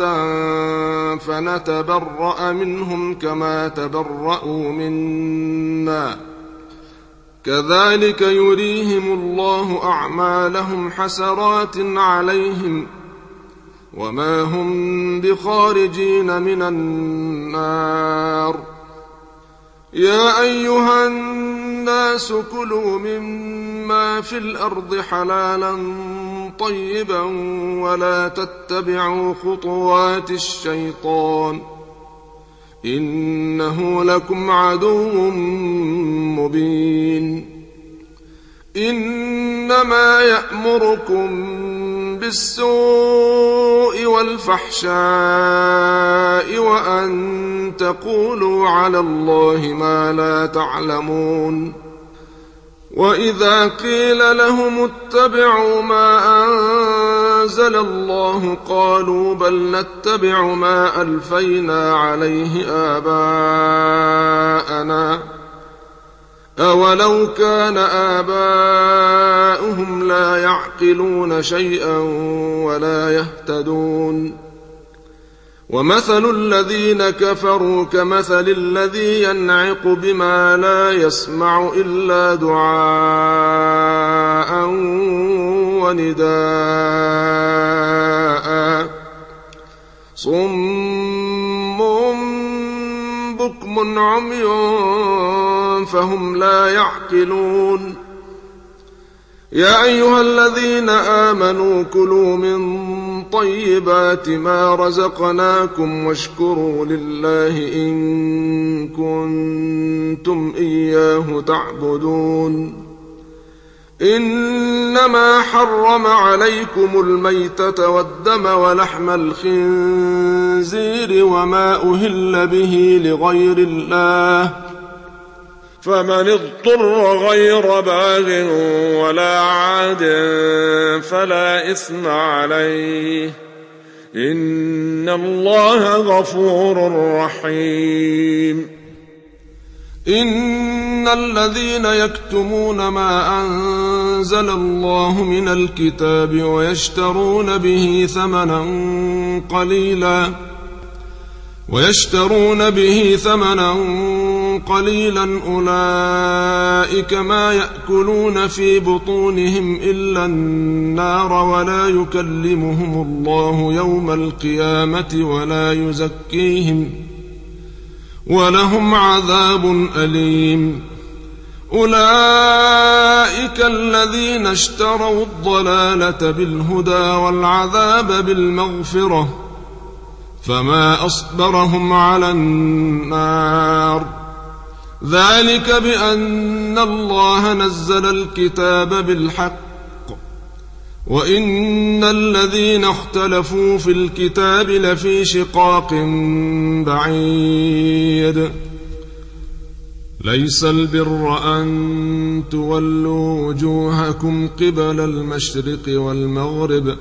فنتبرأ منهم كما تبرأوا منا كذلك يريهم الله أعمالهم حسرات عليهم وما هم بخارجين من النار يا أيها الناس كلوا مما في الأرض حلالا طيبا ولا تتبعوا خطوات الشيطان إنه لكم عدو مبين إنما يأمركم بالسوء والفحشاء وأن تقولوا على الله ما لا تعلمون وإذا قيل لهم اتبعوا ما أنزل الله قالوا بل نتبع ما ألفينا عليه آباءنا أولو كان آباؤهم لا يعقلون شيئا ولا يهتدون ومثل الذين كفروا كمثل الذي ينعق بما لا يسمع إلا دعاء ونداء صم بكم عمي فهم لا يعقلون يا أيها الذين آمنوا كلوا من طيبات ما رزقناكم واشكروا لله إن كنتم إياه تعبدون إنما حرم عليكم الميتة والدم ولحم الخنزير وما أهل به لغير الله فمن اضطر غير باغ ولا عاد فلا إثم عليه إن الله غفور رحيم إن الذين يكتمون ما أنزل الله من الكتاب ويشترون به ثمنا قليلا أولئك ما يأكلون في بطونهم إلا النار ولا يكلمهم الله يوم القيامة ولا يزكيهم ولهم عذاب أليم أولئك الذين اشتروا الضلالة بالهدى والعذاب بالمغفرة فما أصبرهم على النار ذلك بأن الله نزل الكتاب بالحق وإن الذين اختلفوا في الكتاب لفي شقاق بعيد ليس البر أن تولوا وجوهكم قبل المشرق والمغرب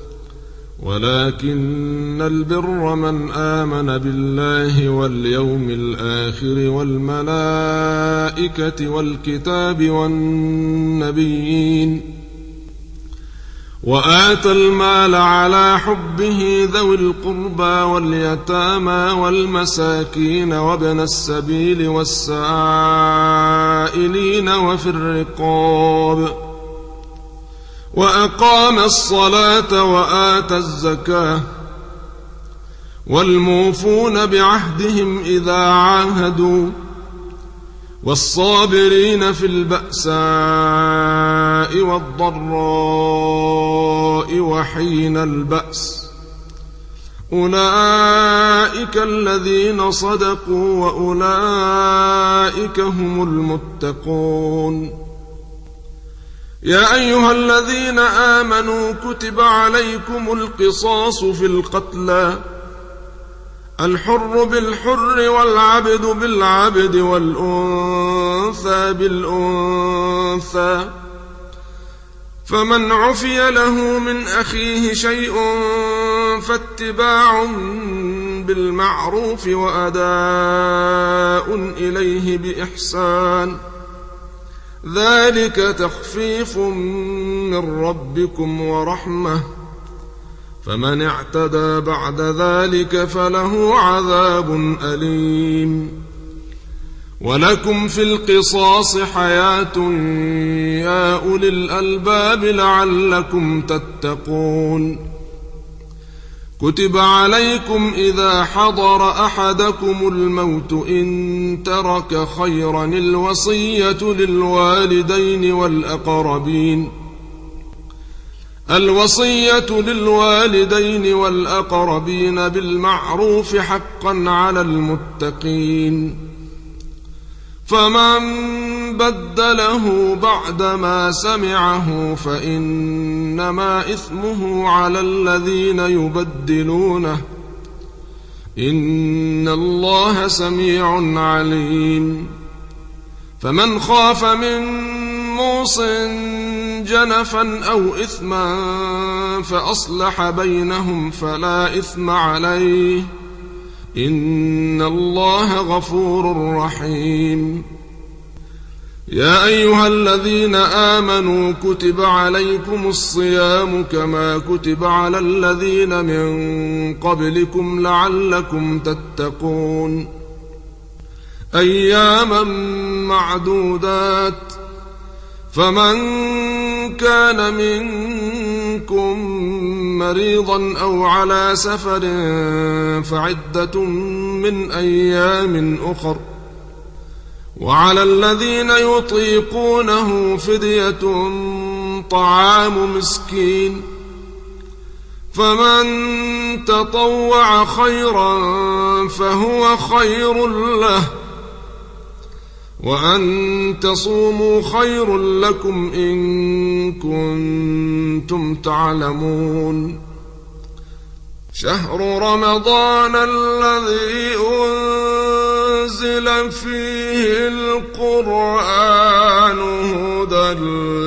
ولكن البر من آمن بالله واليوم الآخر والملائكة والكتاب والنبيين وآتى المال على حبه ذوي القربى واليتامى والمساكين وابن السبيل والسائلين وفي الرقاب وأقام الصلاة وآتى الزكاة والموفون بعهدهم إذا عاهدوا والصابرين في البأساء والضراء وحين البأس أولئك الذين صدقوا وأولئك هم المتقون يا أيها الذين آمنوا كتب عليكم القصاص في القتلى الحر بالحر والعبد بالعبد والأنثى بالأنثى فمن عفي له من أخيه شيء فاتباع بالمعروف وأداء إليه بإحسان ذلك تخفيف من ربكم ورحمة فمن اعتدى بعد ذلك فله عذاب أليم ولكم في القصاص حياة يا أولي الألباب لعلكم تتقون كتب عليكم إذا حضر أحدكم الموت إن ترك خيرا الوصية للوالدين والأقربين بالمعروف حقا على المتقين فمن بدله بعدما سمعه فإنما إثمه على الذين يبدلونه إن الله سميع عليم فمن خاف من موص جنفا أو إثما فأصلح بينهم فلا إثم عليه إن الله غفور رحيم يا أيها الذين آمنوا كتب عليكم الصيام كما كتب على الذين من قبلكم لعلكم تتقون أياما معدودات فمن كان منكم منكم مريضا أو على سفر فعدة من أيام أخر وعلى الذين يطيقونه فدية طعام مسكين فمن تطوع خيرا فهو خير له وأن تصوموا خير لكم إن كنتم تعلمون شهر رمضان الذي أنزل فيه القرآن هدى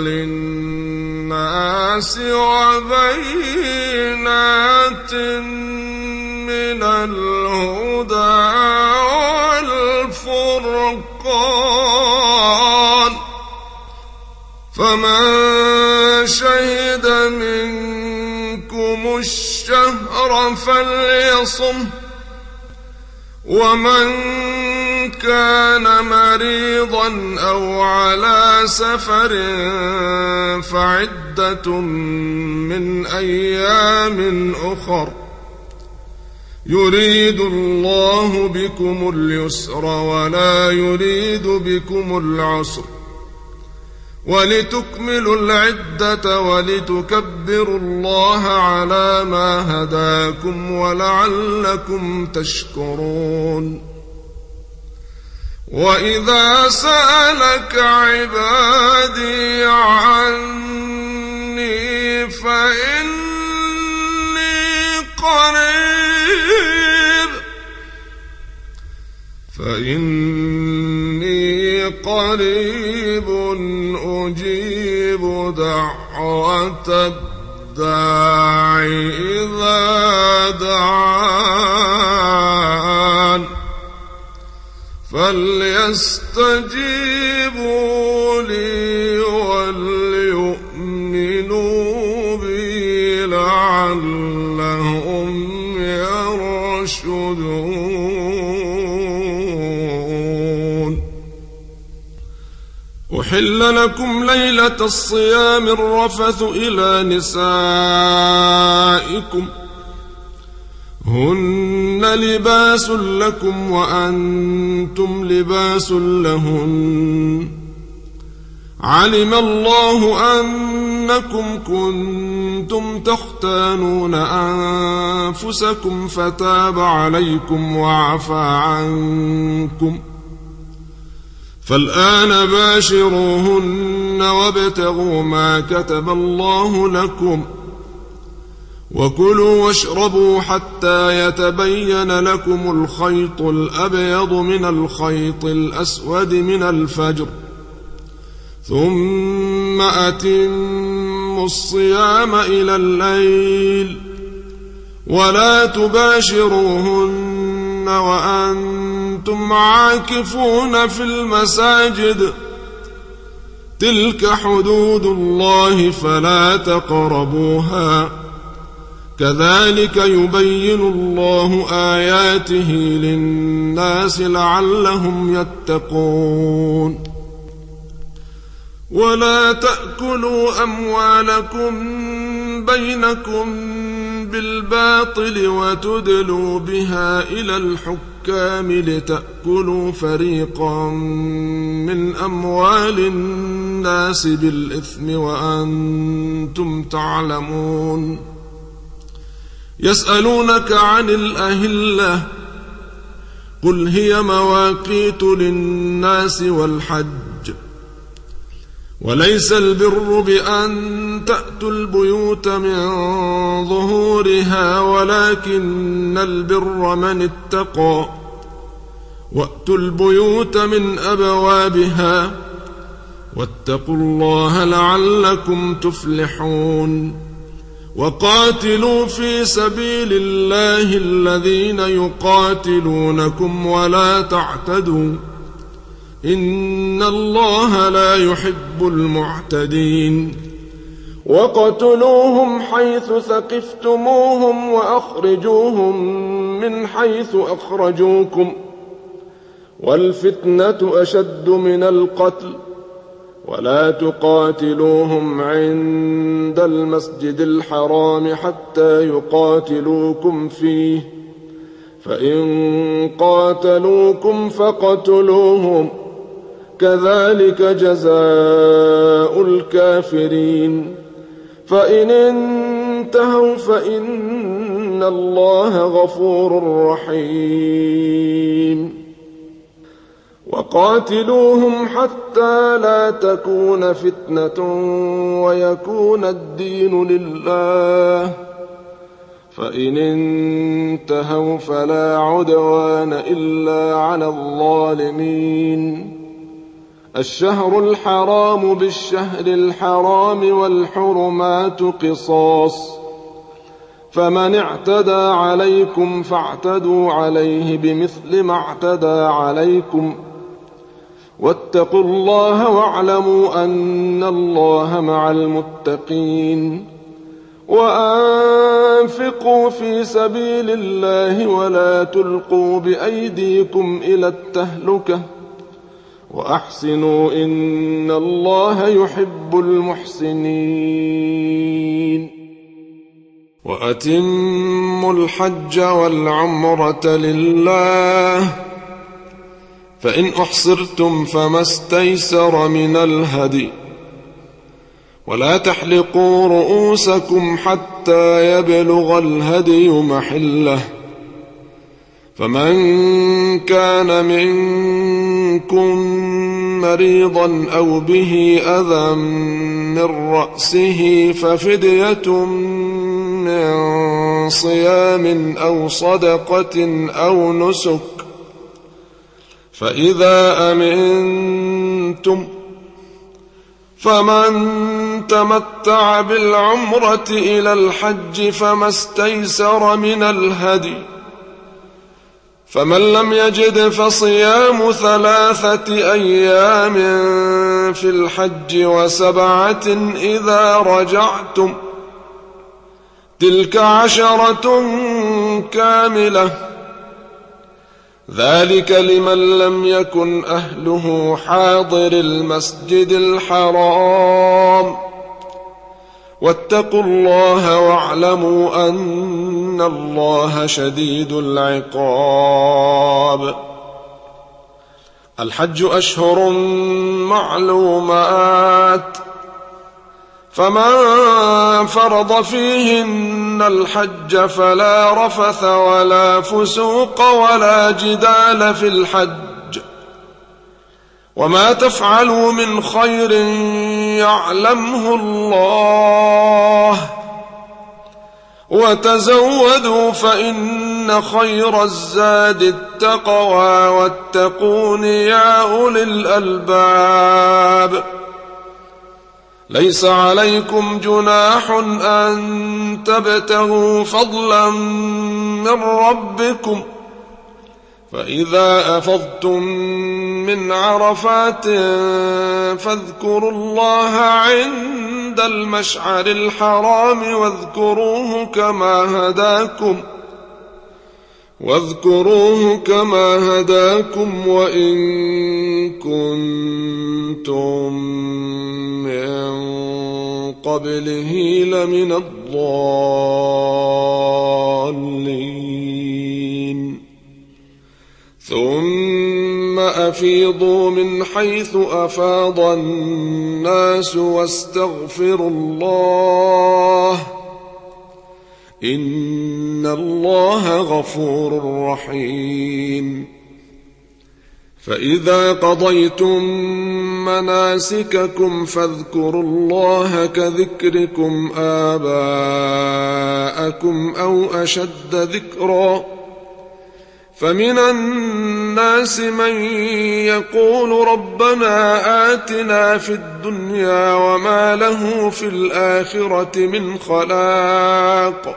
للناس وبينات من الهدى والفرقان فمن شهد منكم الشهر فليصمه ومن كان مريضا أو على سفر فعدة من أيام أخر يريد الله بكم اليسر ولا يريد بكم العسر ولتكملوا العدة ولتكبروا الله على ما هداكم ولعلكم تشكرون وإذا سألك عبادي عني فإني قريب أجيب دعوة الداع إذا دعان فليستجيبوا لي وليؤمنوا بي لعلهم يرشدون أحل لكم ليلة الصيام الرفث إلى نسائكم هن لباس لكم وأنتم لباس لهن علم الله أنكم كنتم تختانون أنفسكم فتاب عليكم وعفى عنكم فالآن باشروهن وابتغوا ما كتب الله لكم وكلوا واشربوا حتى يتبين لكم الخيط الأبيض من الخيط الأسود من الفجر ثم أتموا الصيام إلى الليل ولا تباشروهن وأنتم عاكفون في المساجد تلك حدود الله فلا تقربوها كذلك يبين الله آياته للناس لعلهم يتقون ولا تأكلوا أموالكم بينكم بالباطل وتدلوا بها إلى الحكام لتأكلوا فريقا من أموال الناس بالإثم وأنتم تعلمون يسألونك عن الأهلة قل هي مواقيت للناس والحج وليس البر بأن تأتوا البيوت من ظهورها ولكن البر من اتقى وأتوا البيوت من أبوابها واتقوا الله لعلكم تفلحون وقاتلوا في سبيل الله الذين يقاتلونكم ولا تعتدوا إن الله لا يحب المعتدين وقتلوهم حيث ثقفتموهم وأخرجوهم من حيث أخرجوكم والفتنة أشد من القتل ولا تقاتلوهم عند المسجد الحرام حتى يقاتلوكم فيه، فإن قاتلوكم فاقتلوهم، كذلك جزاء الكافرين. فإن انتهوا فإن الله غفور رحيم. وقاتلوهم حتى لا تكون فتنة ويكون الدين لله، فإن انتهوا فلا عدوان إلا على الظالمين. الشهر الحرام بالشهر الحرام والحرمات قصاص، فمن اعتدى عليكم فاعتدوا عليه بمثل ما اعتدى عليكم، واتقوا الله واعلموا أن الله مع المتقين. وأنفقوا في سبيل الله ولا تلقوا بأيديكم إلى التهلكة، وأحسنوا إن الله يحب المحسنين. وأتموا الحج والعمرة لله، فإن أحصرتم فما استيسر من الهدي، ولا تحلقوا رؤوسكم حتى يبلغ الهدي محله، فمن كان منكم مريضا أو به أذى من رأسه ففدية من صيام أو صدقة أو نسك، فإذا أمنتم فمن تمتع بالعمرة إلى الحج فما استيسر من الهدي، فمن لم يجد فصيام 3 أيام في الحج و7 إذا رجعتم، تلك 10 كاملة، ذلك لمن لم يكن أهله حاضر المسجد الحرام. واتقوا الله واعلموا أن الله شديد العقاب. الحج أشهر معلومات، فمن فرض فيهن الحج فلا رفث ولا فسوق ولا جدال في الحج، وما تفعلوا من خير يعلمه الله، وتزودوا فإن خير الزاد التقوى واتقون يا أولي الألباب. ليس عليكم جناح أن تبتغوا فضلا من ربكم، فإذا أفضتم من عرفات فاذكروا الله عند المشعر الحرام واذكروه كما هداكم وإن كنتم من قبله لمن الضالين. ثم أفيضوا من حيث أفاض الناس واستغفروا الله، إن الله غفور رحيم. فإذا قضيتم مناسككم فاذكروا الله كذكركم آباءكم أو أشد ذكرا، فمن الناس من يقول ربنا آتنا في الدنيا وما له في الآخرة من خلاق،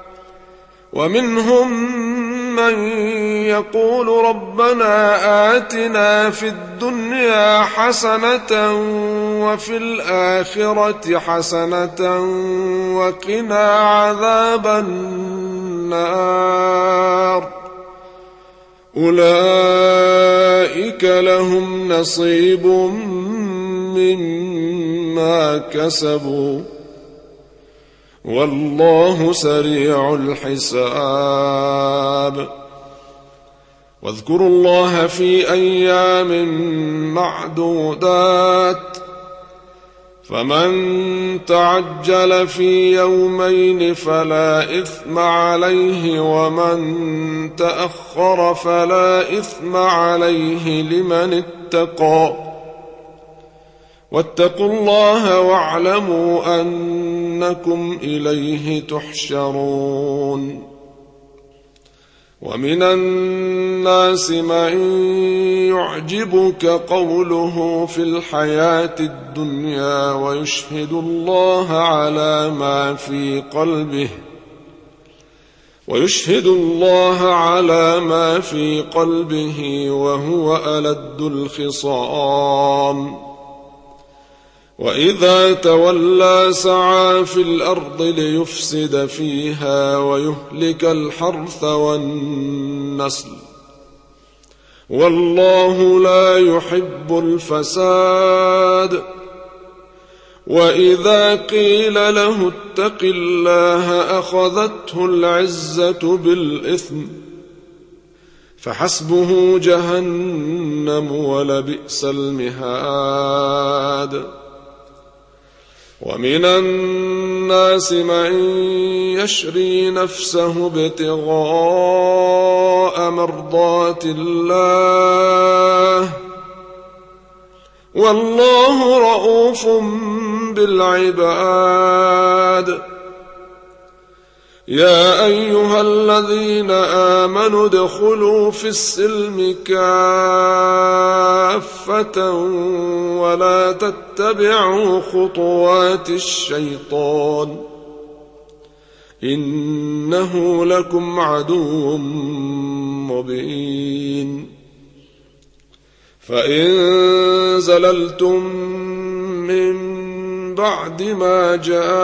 ومنهم من يقول ربنا آتنا في الدنيا حسنة وفي الآخرة حسنة وقنا عذاب النار. أولئك لهم نصيب مما كسبوا والله سريع الحساب واذكروا الله في أيام معدودات فمن تعجل في يومين فلا إثم عليه ومن تأخر فلا إثم عليه لمن اتقى واتقوا الله واعلموا أنكم إليه تحشرون ومن الناس من يعجبك قوله في الحياة الدنيا ويشهد الله على ما في قلبه وهو ألد الخصام وإذا تولى سعى في الأرض ليفسد فيها ويهلك الحرث والنسل والله لا يحب الفساد وإذا قيل له اتق الله أخذته العزة بالإثم فحسبه جهنم ولبئس المهاد ومن الناس من يشري نفسه ابتغاء مرضات الله والله رؤوف بالعباد يا أيها الذين آمنوا ادخلوا في السلم كافة ولا تتبعوا خطوات الشيطان إنه لكم عدو مبين فإن زللتم من بعد ما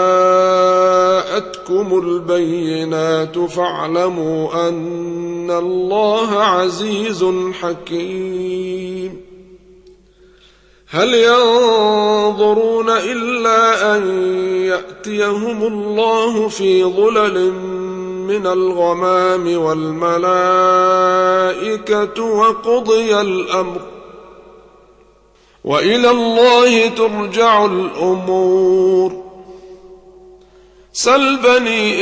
جاءتكم البينات فاعلموا أن الله عزيز حكيم هل ينظرون إلا أن يأتيهم الله في ظلل من الغمام والملائكة وقضي الأمر وإلى الله ترجع الأمور سل بني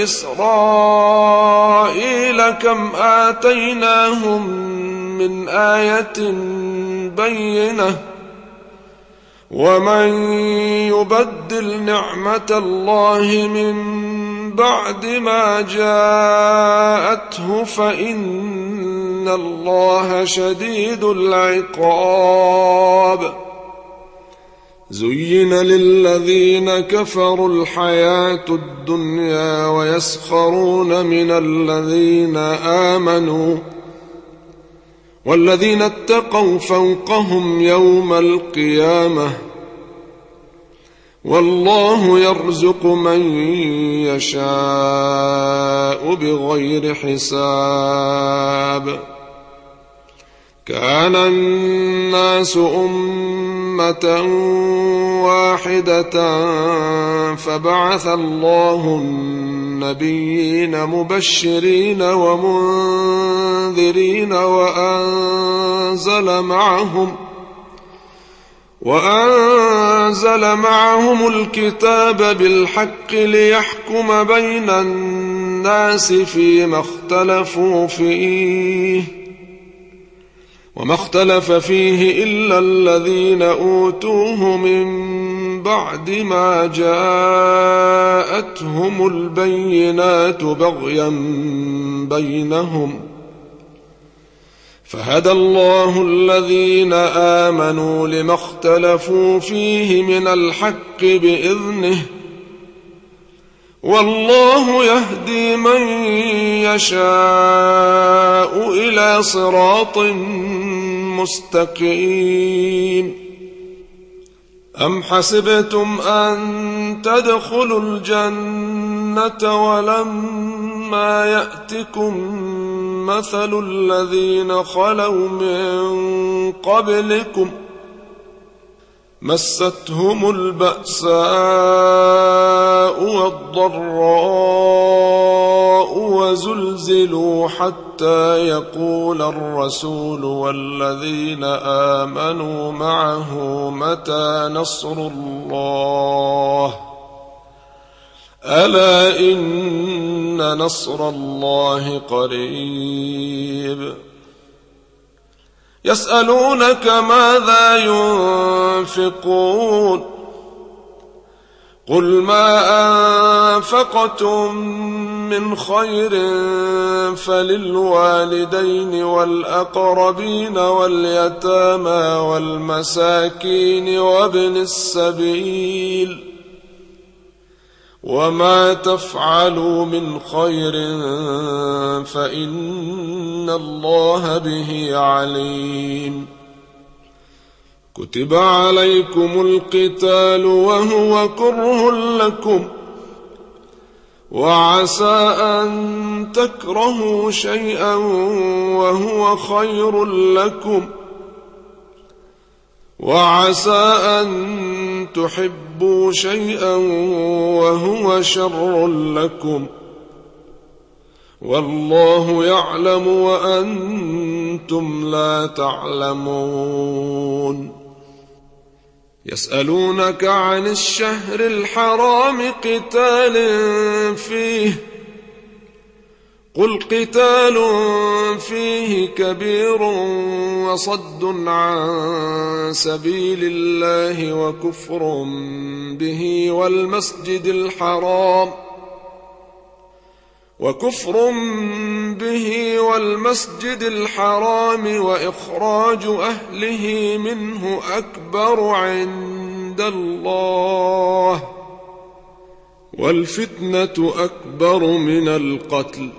إسرائيل كم آتيناهم من آية بينة ومن يبدل نعمة الله من بعد ما جاءته فإن الله شديد العقاب زين للذين كفروا الحياة الدنيا ويسخرون من الذين آمنوا والذين اتقوا فوقهم يوم القيامة والله يرزق من يشاء بغير حساب كان الناس أمة واحدة فبعث الله النبيين مبشرين ومنذرين وأنزل معهم الكتاب بالحق ليحكم بين الناس فيما اختلفوا فيه وما اختلف فيه إلا الذين أوتوه من بعد ما جاءتهم البينات بغيا بينهم فهدى الله الذين آمنوا لما اختلفوا فيه من الحق بإذنه والله يهدي من يشاء إلى صراط مستقيم أم حسبتم أن تدخلوا الجنة ولما يأتكم مثل الذين خلوا من مستهم البأساء والضراء وزلزلوا حتى يقول الرسول والذين آمنوا معه متى نصر الله ألا إن نصر الله قريب يسألونك ماذا ينفقون قل ما أنفقتم من خير فللوالدين والأقربين واليتامى والمساكين وابن السبيل وما تفعلوا من خير فإن الله به عليم كتب عليكم القتال وهو كره لكم وعسى أن تكرهوا شيئا وهو خير لكم وعسى أن تحبوا شيئا وهو شر لكم والله يعلم وأنتم لا تعلمون يسألونك عن الشهر الحرام قتال فيه قل قتال فيه كبير وصد عن سبيل الله وكفر به والمسجد الحرام وإخراج أهله منه أكبر عند الله والفتنة أكبر من القتل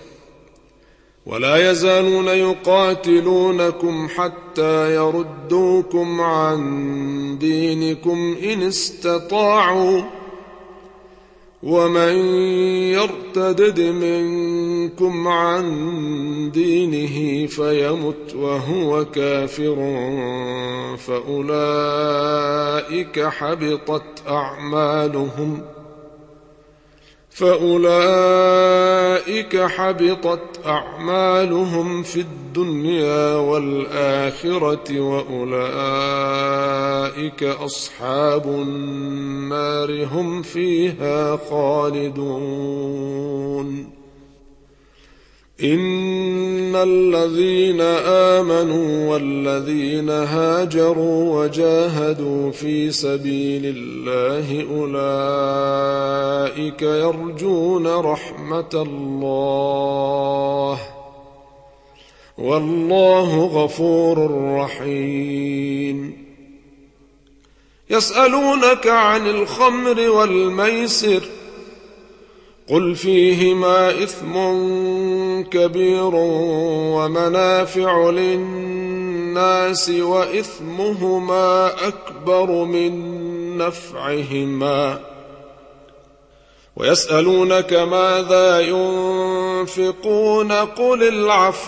ولا يزالون يقاتلونكم حتى يردوكم عن دينكم إن استطاعوا ومن يرتدد منكم عن دينه فيمت وهو كافر فأولئك حبطت أعمالهم في الدنيا والآخرة وأولئك أصحاب النار هم فيها خالدون إن الذين آمنوا والذين هاجروا وجاهدوا في سبيل الله أولئك يرجون رحمة الله والله غفور رحيم يسألونك عن الخمر والميسر قل فيهما إثم كبير ومنافع للناس وإثمهما أكبر من نفعهما ويسألونك ماذا ينفقون قل العفو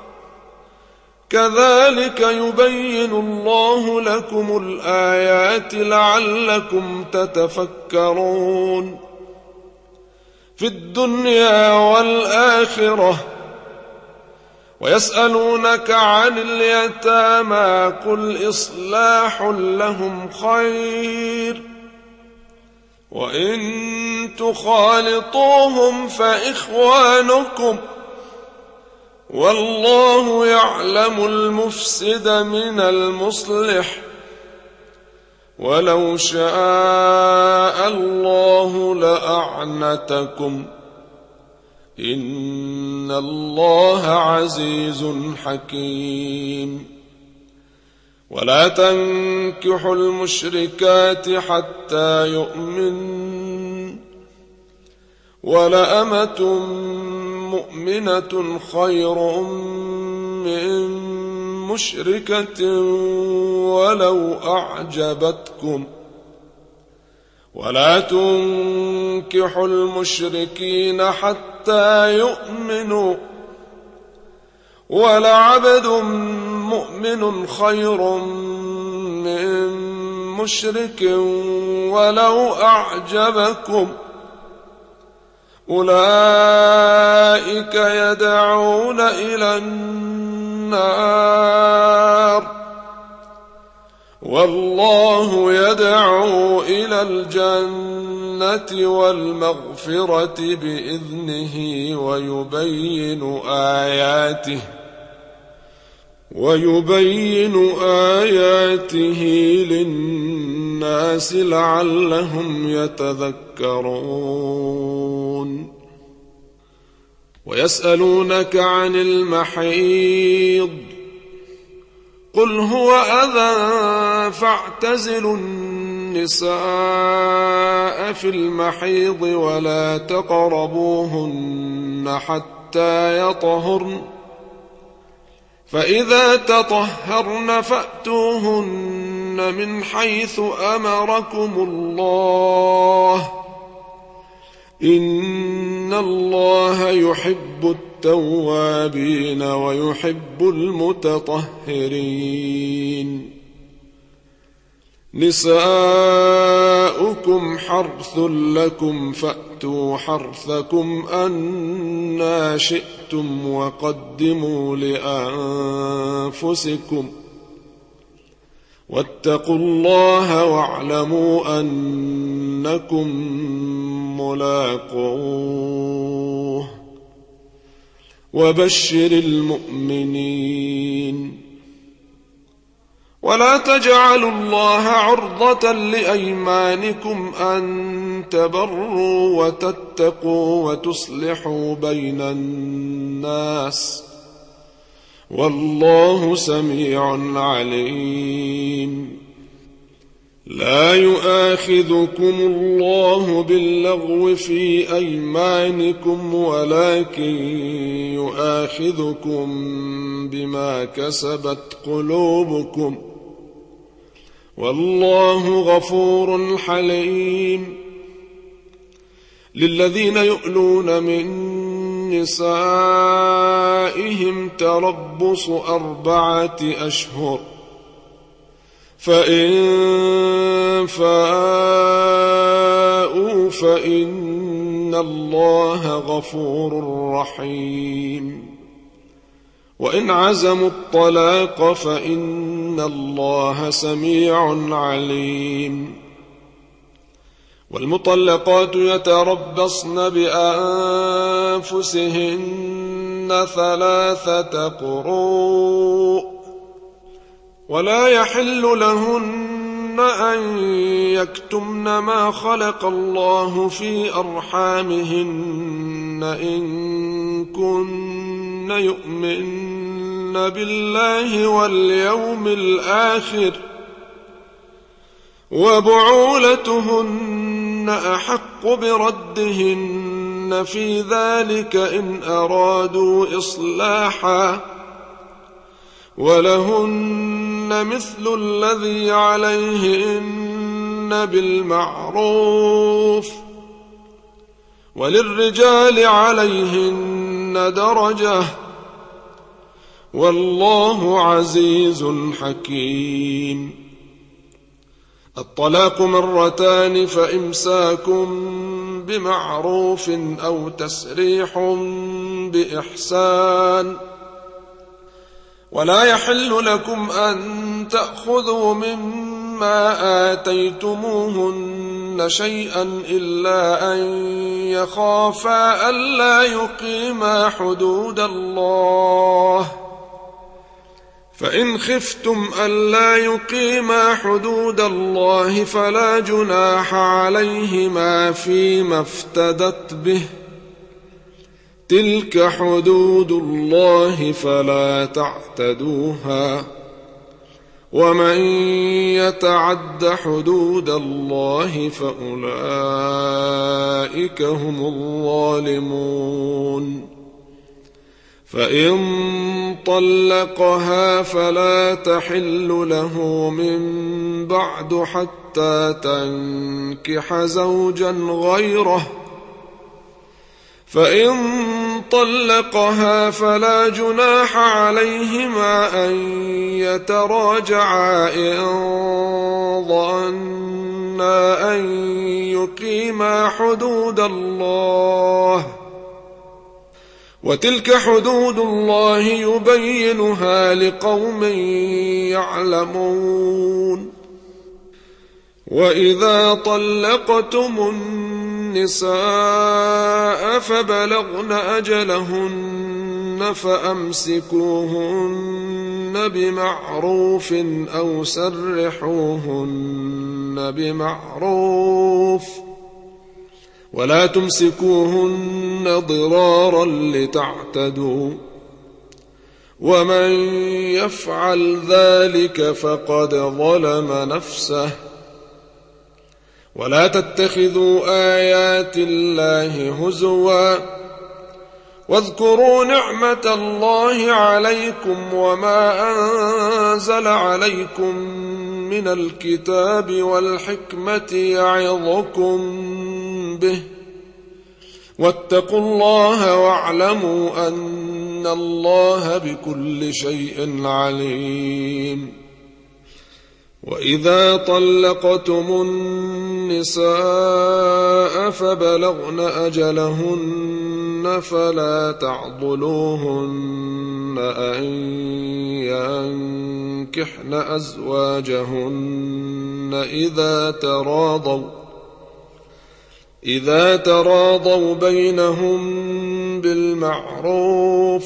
كذلك يبين الله لكم الآيات لعلكم تتفكرون في الدنيا والآخرة ويسألونك عن اليتامى قل إصلاح لهم خير وإن تخالطوهم فإخوانكم والله يعلم المفسد من المصلح ولو شاء الله لأعنتكم إن الله عزيز حكيم ولا تنكحوا المشركات حتى يؤمن ولأمة مؤمنة خير من مشركة ولو أعجبتكم ولا تنكحوا المشركين حتى يؤمنوا ولعبد مؤمن خير من مشرك ولو أعجبكم أولئك يدعون إلى النار والله يدعو إلى الجنة والمغفرة بإذنه ويبين آياته للناس لعلهم يتذكرون ويسألونك عن المحيض قل هو أذى فاعتزلوا النساء في المحيض ولا تقربوهن حتى يطهرن فإذا تطهرن فأتوهن من حيث أمركم الله إن الله يحب التوابين ويحب المتطهرين نساؤكم حرث لكم فأتوا حرثكم أنى شئتم وقدموا لأنفسكم واتقوا الله واعلموا أنكم ملاقوه وبشر المؤمنين ولا تجعلوا الله عرضة لأيمانكم أن تبروا وتتقوا وتصلحوا بين الناس والله سميع عليم لا يؤاخذكم الله باللغو في أيمانكم ولكن يؤاخذكم بما كسبت قلوبكم والله غفور حليم للذين يؤلون من نسائهم تربص 4 أشهر فإن فاءوا فإن الله غفور رحيم وإن عزموا الطلاق فإن الله سميع عليم والمطلقات يتربصن بأنفسهن 3 قروء ولا يحل لهن أن يكتمن ما خلق الله في أرحامهن إن كن يؤمن بالله واليوم الآخر وبعولتهن أحق بردهن في ذلك إن أرادوا إصلاحا ولهن مثل الذي عليهن بالمعروف وللرجال عليهن درجة والله عزيز حكيم الطلاق 2 فإمساك بمعروف أو تسريح بإحسان ولا يحل لكم أن تأخذوا مما آتيتموهن شيئا إلا أن يخافا ألا يقيما حدود الله فإن خفتم ألا يقيما حدود الله فلا جناح عليهما فيما افتدت به تلك حدود الله فلا تعتدوها ومن يتعد حدود الله فأولئك هم الظالمون فإن طلقها فلا تحل له من بعد حتى تنكح زوجا غيره فإن طلقها فلا جناح عليهما أن يتراجعا إن ظنا أن يقيما حدود الله، وتلك حدود الله يبينها لقوم يعلمون. وإذا طلقتم النساء فبلغن أجلهن فأمسكوهن بمعروف أو سرحوهن بمعروف، ولا تمسكوهن ضرارا لتعتدوا، ومن يفعل ذلك فقد ظلم نفسه. ولا تتخذوا آيات الله هزوا، واذكروا نعمة الله عليكم وما أنزل عليكم من الكتاب والحكمة يعظكم به، واتقوا الله واعلموا أن الله بكل شيء عليم. وإذا طلقتم النساء فبلغن أجلهن فلا تعضلوهن أن ينكحن أزواجهن إذا تراضوا بينهم بالمعروف،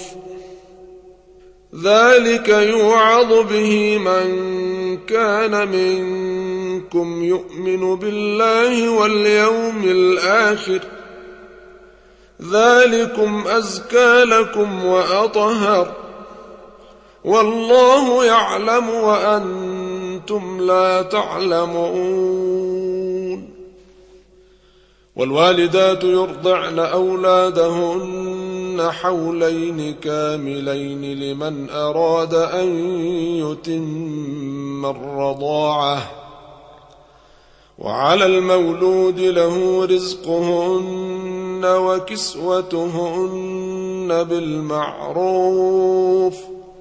ذلك يوعظ به من كان منكم يؤمن بالله واليوم الآخر، ذلكم أزكى لكم وأطهر، والله يعلم وأنتم لا تعلمون. والوالدات يرضعن أولادهن حولين كاملين لمن أراد أن يتم الرضاعة، وعلى المولود له رزقهن وكسوتهن بالمعروف،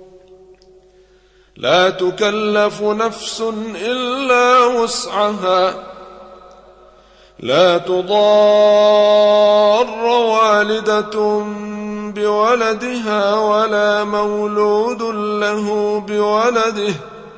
لا تكلف نفس إلا وسعها، لا تضار والدة بولدها ولا مولود له بولده،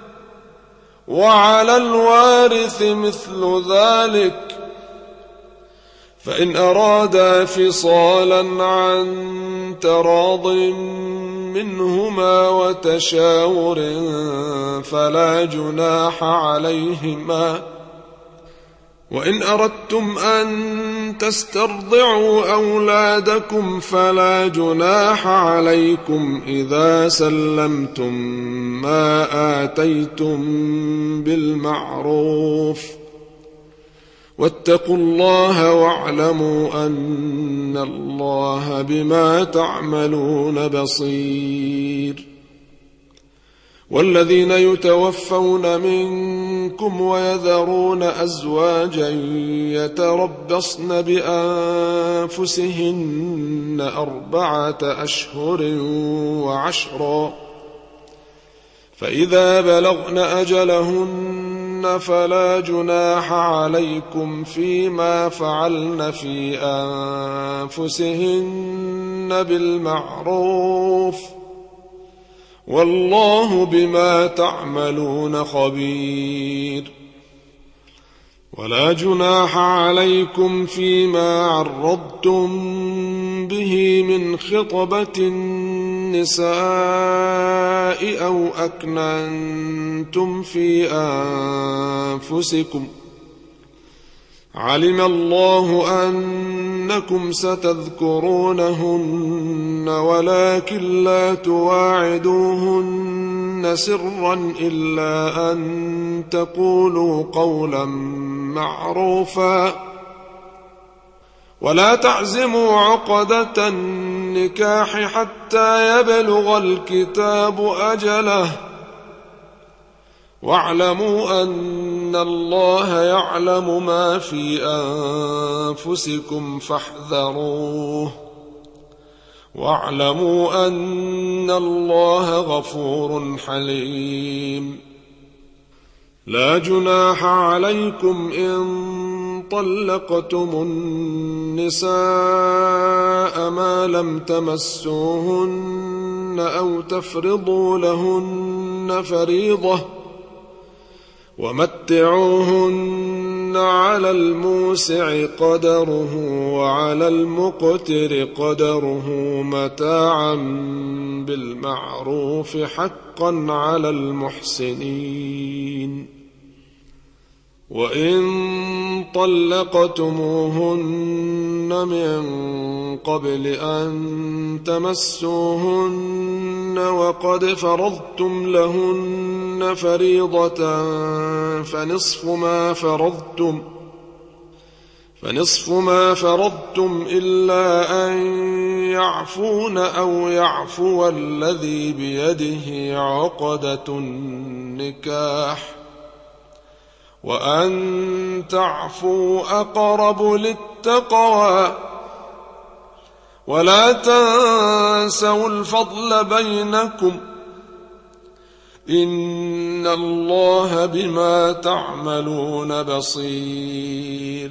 وعلى الوارث مثل ذلك، فإن أرادا فصالا عن تراض منهما وتشاور فلا جناح عليهما. وإن أردتم أن تسترضعوا أولادكم فلا جناح عليكم إذا سلمتم ما آتيتم بالمعروف، واتقوا الله واعلموا أن الله بما تعملون بصير. والذين يتوفون منكم ويذرون أزواجا يتربصن بأنفسهن 4 أشهر وعشرا، فإذا بلغن أجلهن فلا جناح عليكم فيما فعلن في أنفسهن بالمعروف، والله بما تعملون خبير. ولا جناح عليكم فيما عرضتم به من خطبة النساء أو أكننتم في أنفسكم، علم الله أنكم ستذكرونهن ولكن لا تواعدوهن سرا إلا أن تقولوا قولا معروفا، ولا تعزموا عقدة النكاح حتى يبلغ الكتاب أجله، واعلموا أن الله يعلم ما في أنفسكم فاحذروه، واعلموا أن الله غفور حليم. لا جناح عليكم إن طلقتم النساء ما لم تمسوهن أو تفرضوا لهن فريضة، ومتعوهن على الموسع قدره وعلى المقتر قدره متاعا بالمعروف حقا على المحسنين. وإن طلقتموهن من قبل أن تمسوهن وقد فرضتم لهن فريضة فنصف ما فرضتم إلا أن يعفون أو يعفو الذي بيده عقدة النكاح، وأن تعفوا أقرب للتقوى. ولا تنسوا الفضل بينكم إن الله بما تعملون بصير.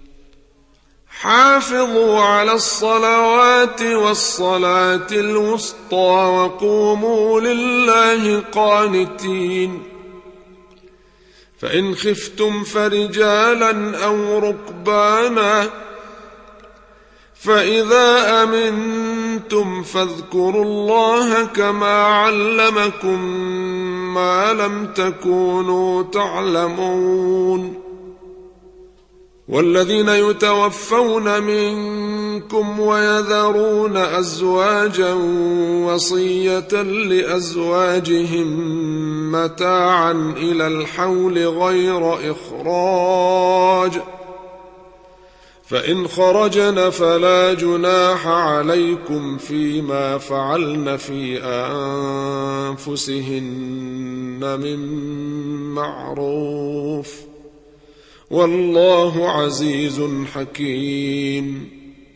حافظوا على الصلوات والصلاة الوسطى وقوموا لله قانتين. فإن خفتم فرجالا أو ركبانا فإذا أمنتم فاذكروا الله كما علمكم ما لم تكونوا تعلمون. والذين يتوفون منكم ويذرون أزواجا وصية لأزواجهم متاعا إلى الحول غير إخراج، فإن خرجن فلا جناح عليكم فيما فعلن في أنفسهن من معروف، والله عزيز حكيم.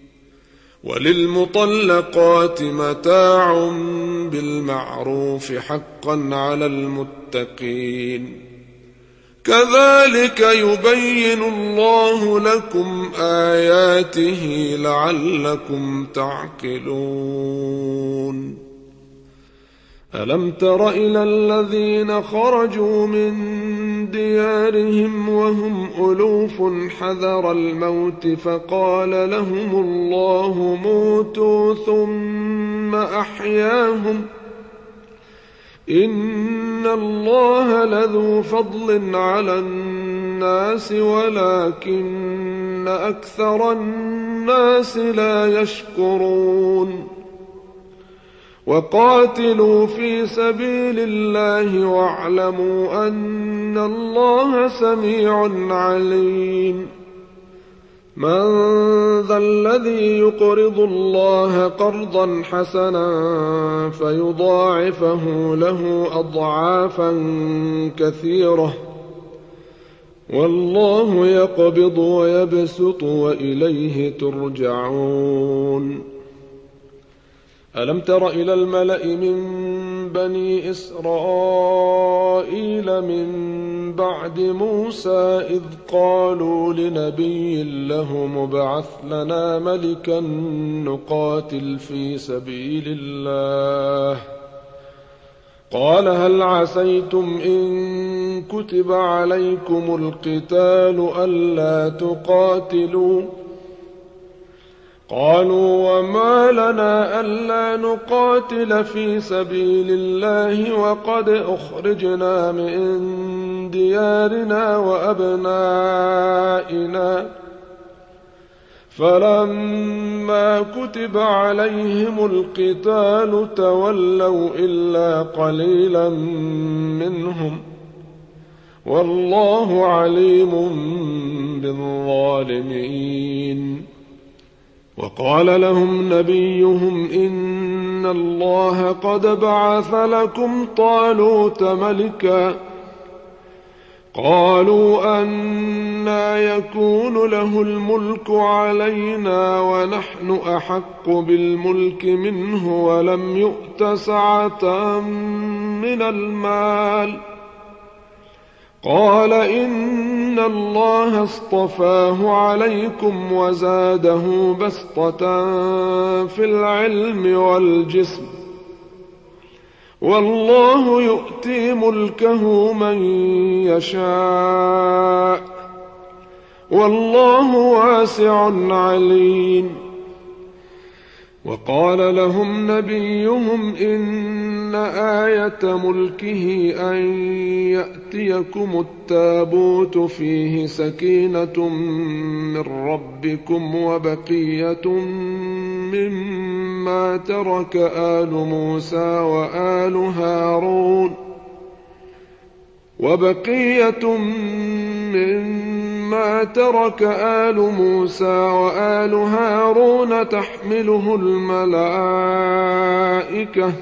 وللمطلقات متاع بالمعروف حقا على المتقين. كذلك يبين الله لكم آياته لعلكم تعقلون. ألم تر إلى الذين خرجوا من ديارهم وهم ألوف حذر الموت فقال لهم الله موتوا ثم أحياهم إن الله لذو فضل على الناس ولكن أكثر الناس لا يشكرون. وقاتلوا في سبيل الله واعلموا أن الله سميع عليم. من ذا الذي يقرض الله قرضا حسنا فيضاعفه له أضعافا كثيرة والله يقبض ويبسط وإليه ترجعون. ألم تر إلى الملأ من بني إسرائيل من بعد موسى إذ قالوا لنبي له مبعث لنا ملكا نقاتل في سبيل الله قال هل عسيتم إن كتب عليكم القتال ألا تقاتلوا قالوا وما لنا ألا نقاتل في سبيل الله وقد أخرجنا من ديارنا وأبنائنا فلما كتب عليهم القتال تولوا إلا قليلا منهم والله عليم بالظالمين. وقال لهم نبيهم إن الله قد بعث لكم طالوت ملكا قالوا أنى يكون له الملك علينا ونحن أحق بالملك منه ولم يؤت سعة من المال. قال إن الله اصطفاه عليكم وزاده بسطة في العلم والجسم والله يؤتي ملكه من يشاء والله واسع عليم. وقال لهم نبيهم إن آية ملكه أن يأتيكم التابوت فيه سكينة من ربكم وبقية مما ترك آل موسى وآل هارون تحمله الملائكة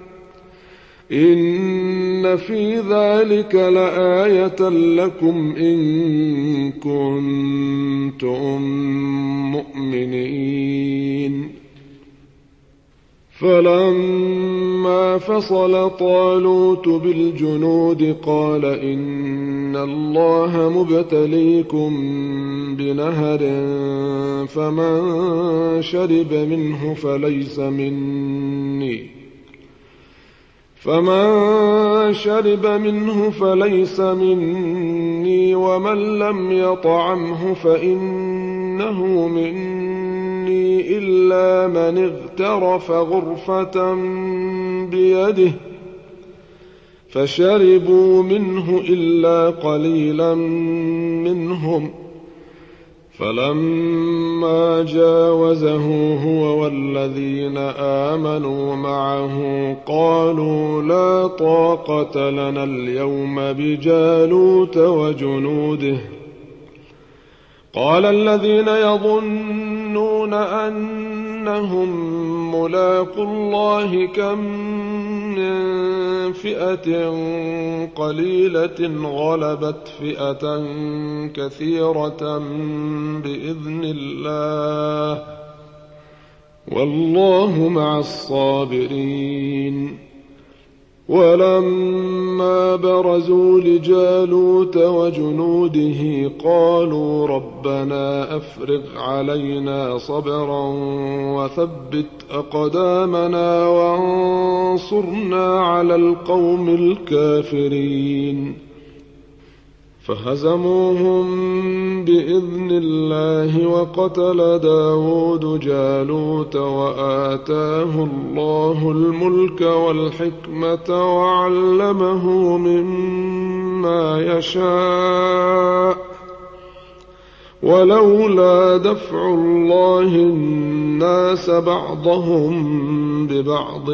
إن في ذلك لآية لكم إن كنتم مؤمنين. فلما فصل طالوت بالجنود قال إن الله مبتليكم بنهر فمن شرب منه فليس مني ومن لم يطعمه فإنه مني إلا من اغترف غرفة بيده فشربوا منه إلا قليلا منهم. فلما جاوزه هو والذين آمنوا معه قالوا لا طاقة لنا اليوم بجالوت وجنوده. قال الذين يظنون أنهم ملاقو الله كم من فئة قليلة غلبت فئة كثيرة بإذن الله والله مع الصابرين. ولما برزوا لجالوت وجنوده قالوا ربنا أفرغ علينا صبرا وثبت أقدامنا وانصرنا على القوم الكافرين. فهزموهم بإذن الله وقتل داود جالوت وآتاه الله الملك والحكمة وعلمه مما يشاء ولولا دفع الله الناس بعضهم ببعض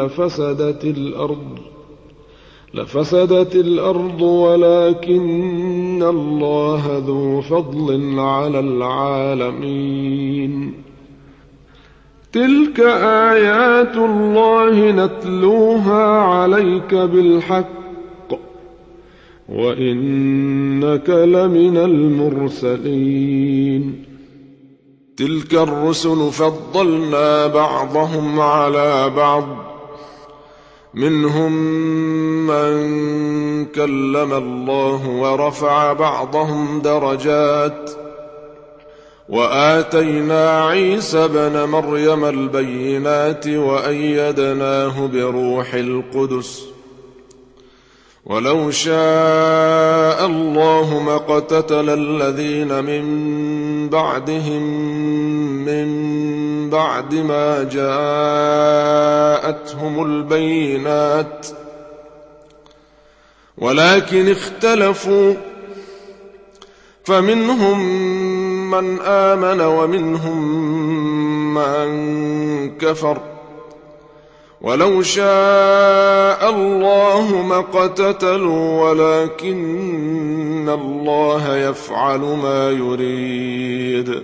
لفسدت الأرض ولكن الله ذو فضل على العالمين. تلك آيات الله نتلوها عليك بالحق وإنك لمن المرسلين. تلك الرسل فضلنا بعضهم على بعض منهم من كلم الله ورفع بعضهم درجات وآتينا عيسى ابن مريم البينات وأيدناه بروح القدس ولو شاء الله ما اقتتل الذين من بعدهم من بعد ما جاءتهم البينات ولكن اختلفوا فمنهم من آمن ومنهم من كفر ولو شاء الله ما اقتتلوا ولكن الله يفعل ما يريد.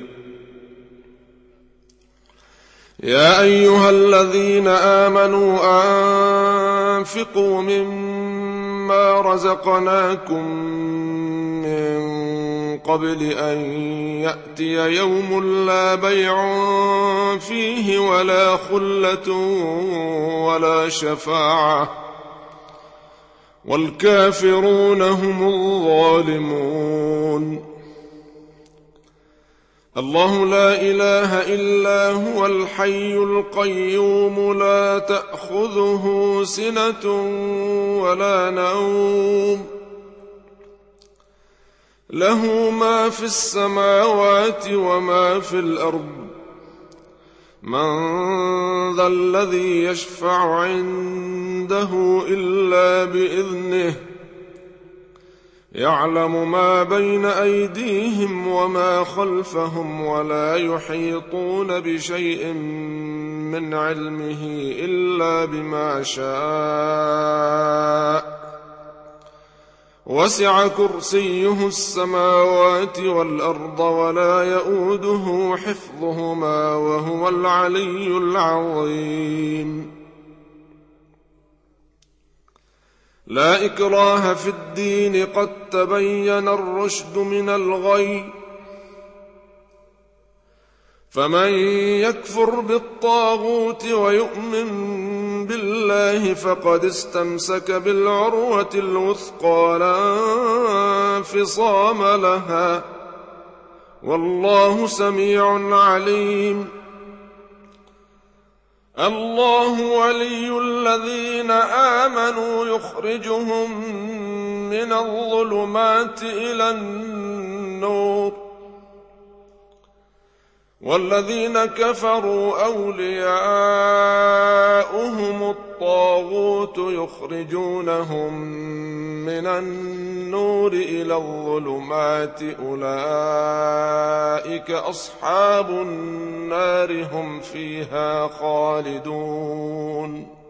يا أيها الذين آمنوا أنفقوا مما مما رزقناكم من قبل أن يأتي يوم لا بيع فيه ولا خلة ولا شفاعة والكافرون هم الظالمون. الله لا إله إلا هو الحي القيوم لا تأخذه سنة ولا نوم له ما في السماوات وما في الأرض من ذا الذي يشفع عنده إلا بإذنه يعلم ما بين أيديهم وما خلفهم ولا يحيطون بشيء من علمه إلا بما شاء وسع كرسيه السماوات والأرض ولا يئوده حفظهما وهو العلي العظيم. لا إكراه في الدين قد تبين الرشد من الغي فمن يكفر بالطاغوت ويؤمن بالله فقد استمسك بالعروة الوثقى لا انفصام لها والله سميع عليم. الله ولي الذين آمنوا يخرجهم من الظلمات إلى النور والذين كفروا أولياؤهم الطاغوت يخرجونهم من النور إلى الظلمات أولئك أصحاب النار هم فيها خالدون.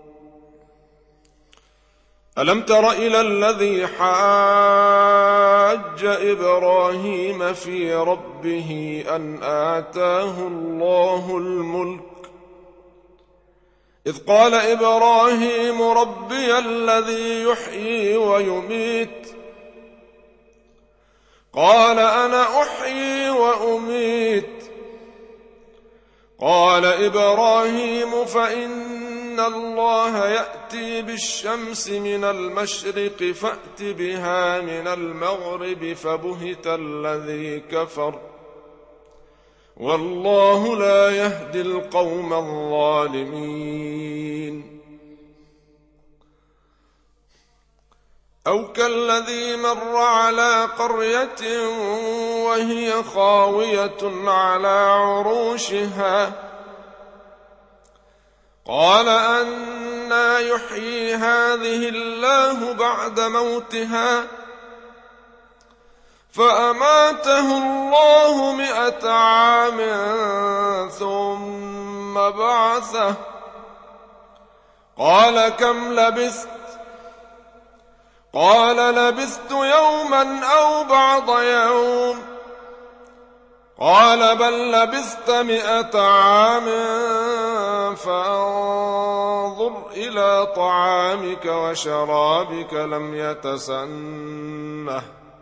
ألم تر إلى الذي حاج إبراهيم في ربه أن آتاه الله الملك إذ قال إبراهيم ربي الذي يحيي ويميت قال أنا أحيي وأميت قال إبراهيم فإن الله يأتي بالشمس من المشرق فأت بها من المغرب فبهت الذي كفر والله لا يهدي القوم الظالمين. أو كالذي مر على قرية وهي خاوية على عروشها قال أنى يحيي هذه الله بعد موتها فأماته الله 100 عام ثم بعثه قال كم لبثت قال لبثت يوما أو بعض يوم قال بل لبثت 100 عام فانظر إلى طعامك وشرابك لم يتسنه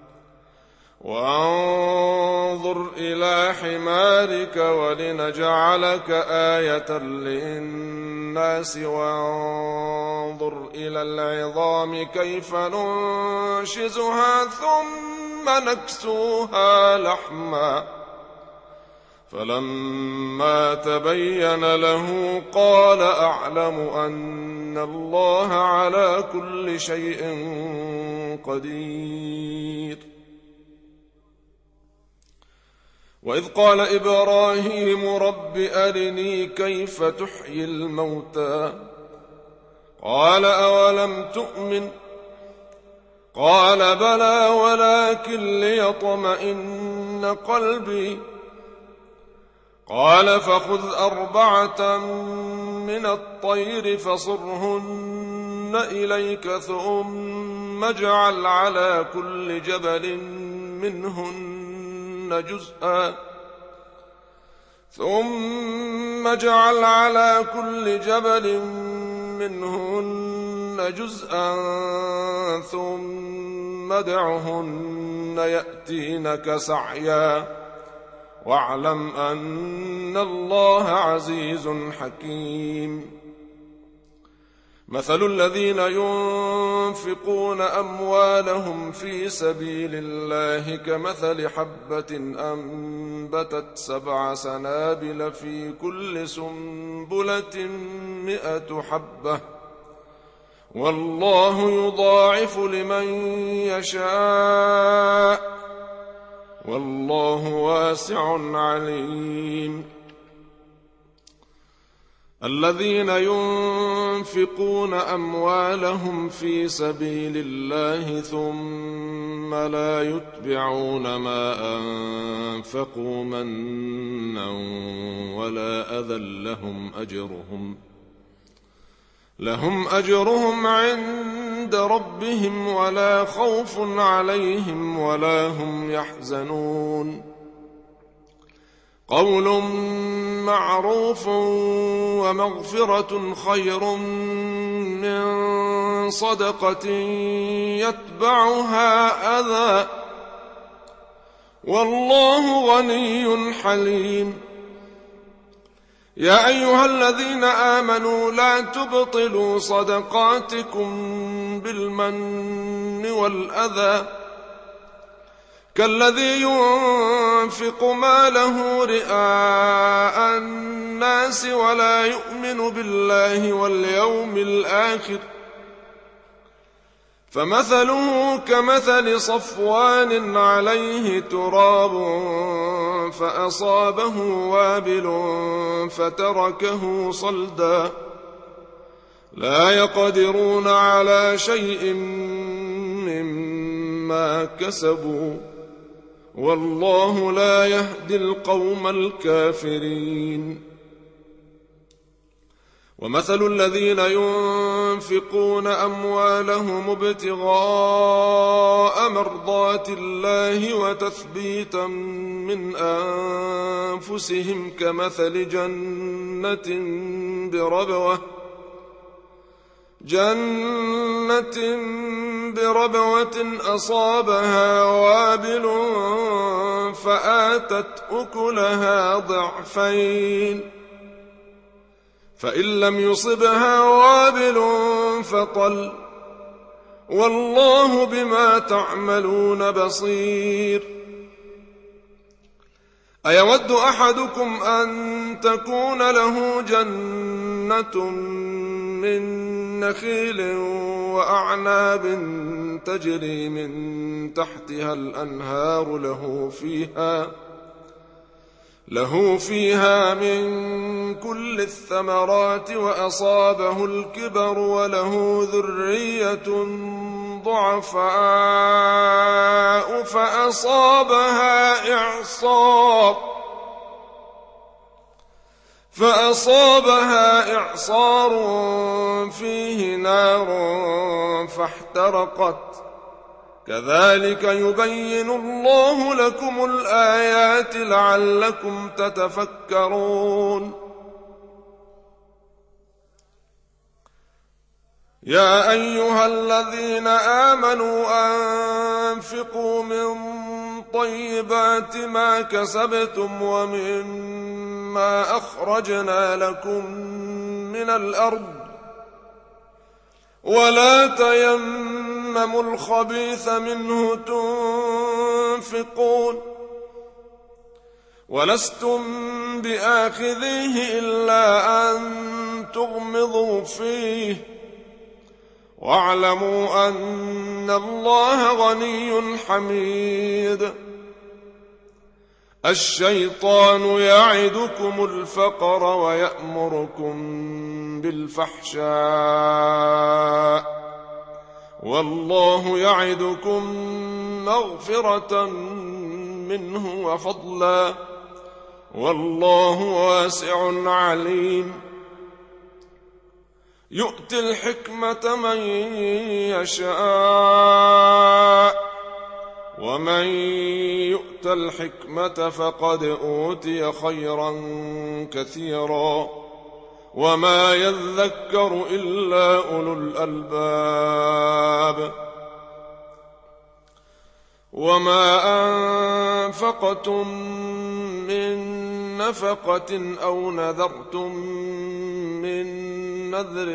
وانظر إلى حمارك ولنجعلك آية للناس وانظر إلى العظام كيف ننشزها ثم نكسوها لحما فلما تبين له قال أعلم أن الله على كل شيء قدير. وإذ قال إبراهيم رب أرني كيف تحيي الموتى قال أولم تؤمن قال بلى ولكن ليطمئن قلبي قال فخذ 4 من الطير فصرهن إليك ثم اجعل على كل جبل منهن جزءا ثم ادعهن يأتينك سعيا واعلم أن الله عزيز حكيم. مثل الذين ينفقون أموالهم في سبيل الله كمثل حبة أنبتت 7 سنابل في كل سنبلة 100 حبة والله يضاعف لمن يشاء والله واسع عليم. الذين ينفقون أموالهم في سبيل الله ثم لا يتبعون ما أنفقوا منا ولا أذى لهم أجرهم عند ربهم ولا خوف عليهم ولا هم يحزنون. قول معروف ومغفرة خير من صدقة يتبعها أذى والله غني حليم. يا أيها الذين آمنوا لا تبطلوا صدقاتكم بالمن والأذى كالذي ينفق ماله رئاء الناس ولا يؤمن بالله واليوم الآخر فمثله كمثل صفوان عليه تراب فأصابه وابل فتركه صلدا لا يقدرون على شيء مما كسبوا والله لا يهدي القوم الكافرين. ومثل الذين ينفقون أموالهم ابتغاء مرضات الله وتثبيتا من أنفسهم كمثل جنة بربوة أصابها وابل فآتت أكلها ضعفين فإن لم يصبها وابل فطل والله بما تعملون بصير. أيود أحدكم أن تكون له جنة من نخيل وأعناب تجري من تحتها الأنهار له فيها من كل الثمرات وأصابه الكبر وله ذرية ضعفاء فأصابها إعصار فيه نار فاحترقت كذلك يبين الله لكم الآيات لعلكم تتفكرون. يا أيها الذين آمنوا أنفقوا من طيبات ما كسبتم ومما أخرجنا لكم من الأرض ولا تيمموا الخبيث منه تنفقون ولستم بآخذيه إلا أن تغمضوا فيه واعلموا أن الله غني حميد. الشيطان يعدكم الفقر ويأمركم بالفحشاء والله يعدكم مغفرة منه وفضلا والله واسع عليم. يؤتي الحكمة من يشاء ومن يؤت الحكمة فقد أوتي خيرا كثيرا وما يذكر إلا أولو الألباب. وما أنفقتم من نفقة أو نذرتم من نذر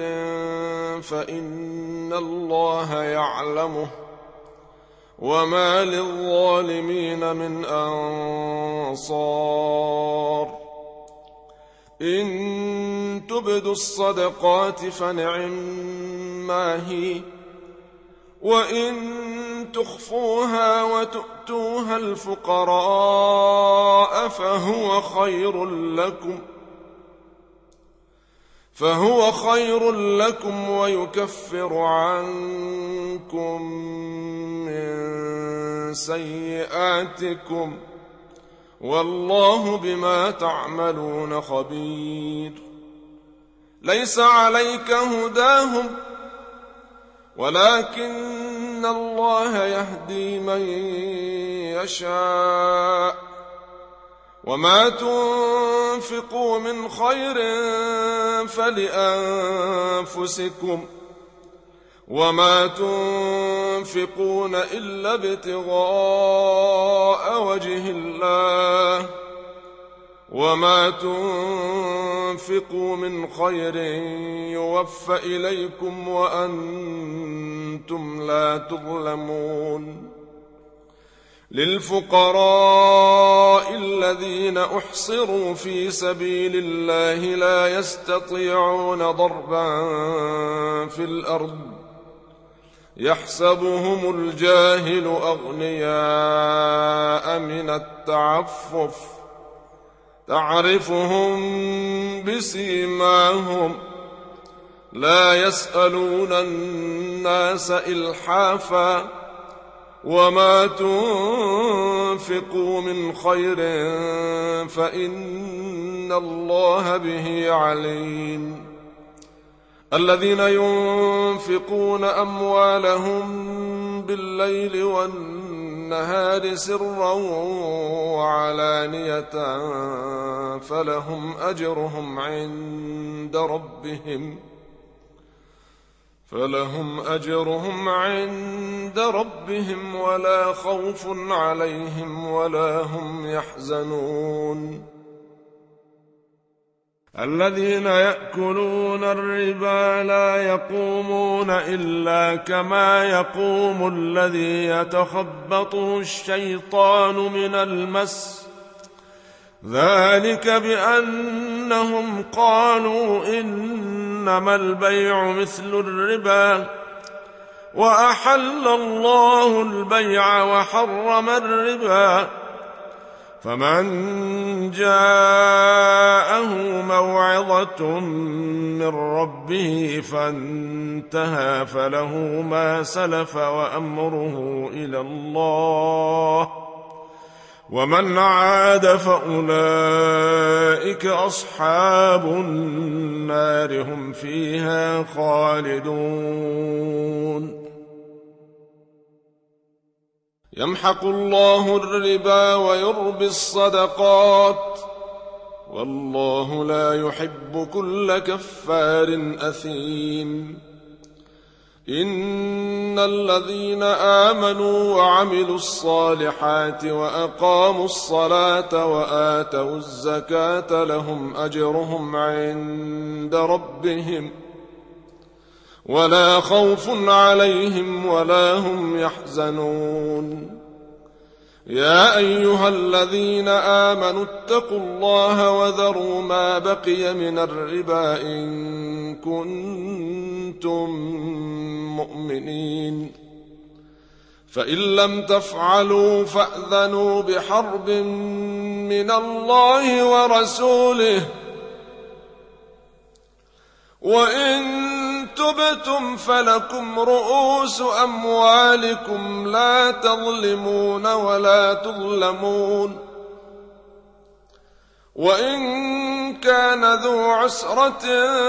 فإن الله يعلمه وما للظالمين من أنصار. إن تبدوا الصدقات فنعما هي وإن تخفوها وتؤتوها الفقراء فهو خير لكم ويكفر عنكم من سيئاتكم والله بما تعملون خبير. ليس عليك هداهم ولكن الله يهدي من يشاء. وما تنفقوا من خير فلأنفسكم وما تنفقون إلا ابتغاء وجه الله وما تنفقوا من خير يوفى إليكم وأنتم لا تظلمون. للفقراء الذين أحصروا في سبيل الله لا يستطيعون ضربا في الأرض يحسبهم الجاهل أغنياء من التعفف تعرفهم بسيماهم لا يسألون الناس إلحافا وما تنفقوا من خير فإن الله به عليم. الذين ينفقون أموالهم بالليل والنهار سرا وعلانية فلهم أجرهم عند ربهم ولا خوف عليهم ولا هم يحزنون. الذين يأكلون الربا لا يقومون إلا كما يقوم الذي يتخبطه الشيطان من المس ذلك بأنهم قالوا إنما البيع مثل الربا وأحل الله البيع وحرم الربا. فمن جاءه موعظة من ربه فانتهى فله ما سلف وأمره إلى الله ومن عاد فأولئك أصحاب النار هم فيها خالدون. يمحق الله الربا ويربي الصدقات والله لا يحب كل كفار أثيم. إن الذين آمنوا وعملوا الصالحات وأقاموا الصلاة وآتوا الزكاة لهم أجرهم عند ربهم ولا خوف عليهم ولا هم يحزنون. يا أيها الذين آمنوا اتقوا الله وذروا ما بقي من الربا إن كنتم مؤمنين فإن لم تفعلوا فأذنوا بحرب من الله ورسوله وإن تبتم فلكم رؤوس أموالكم لا تظلمون ولا تظلمون. وإن كان ذو عسرة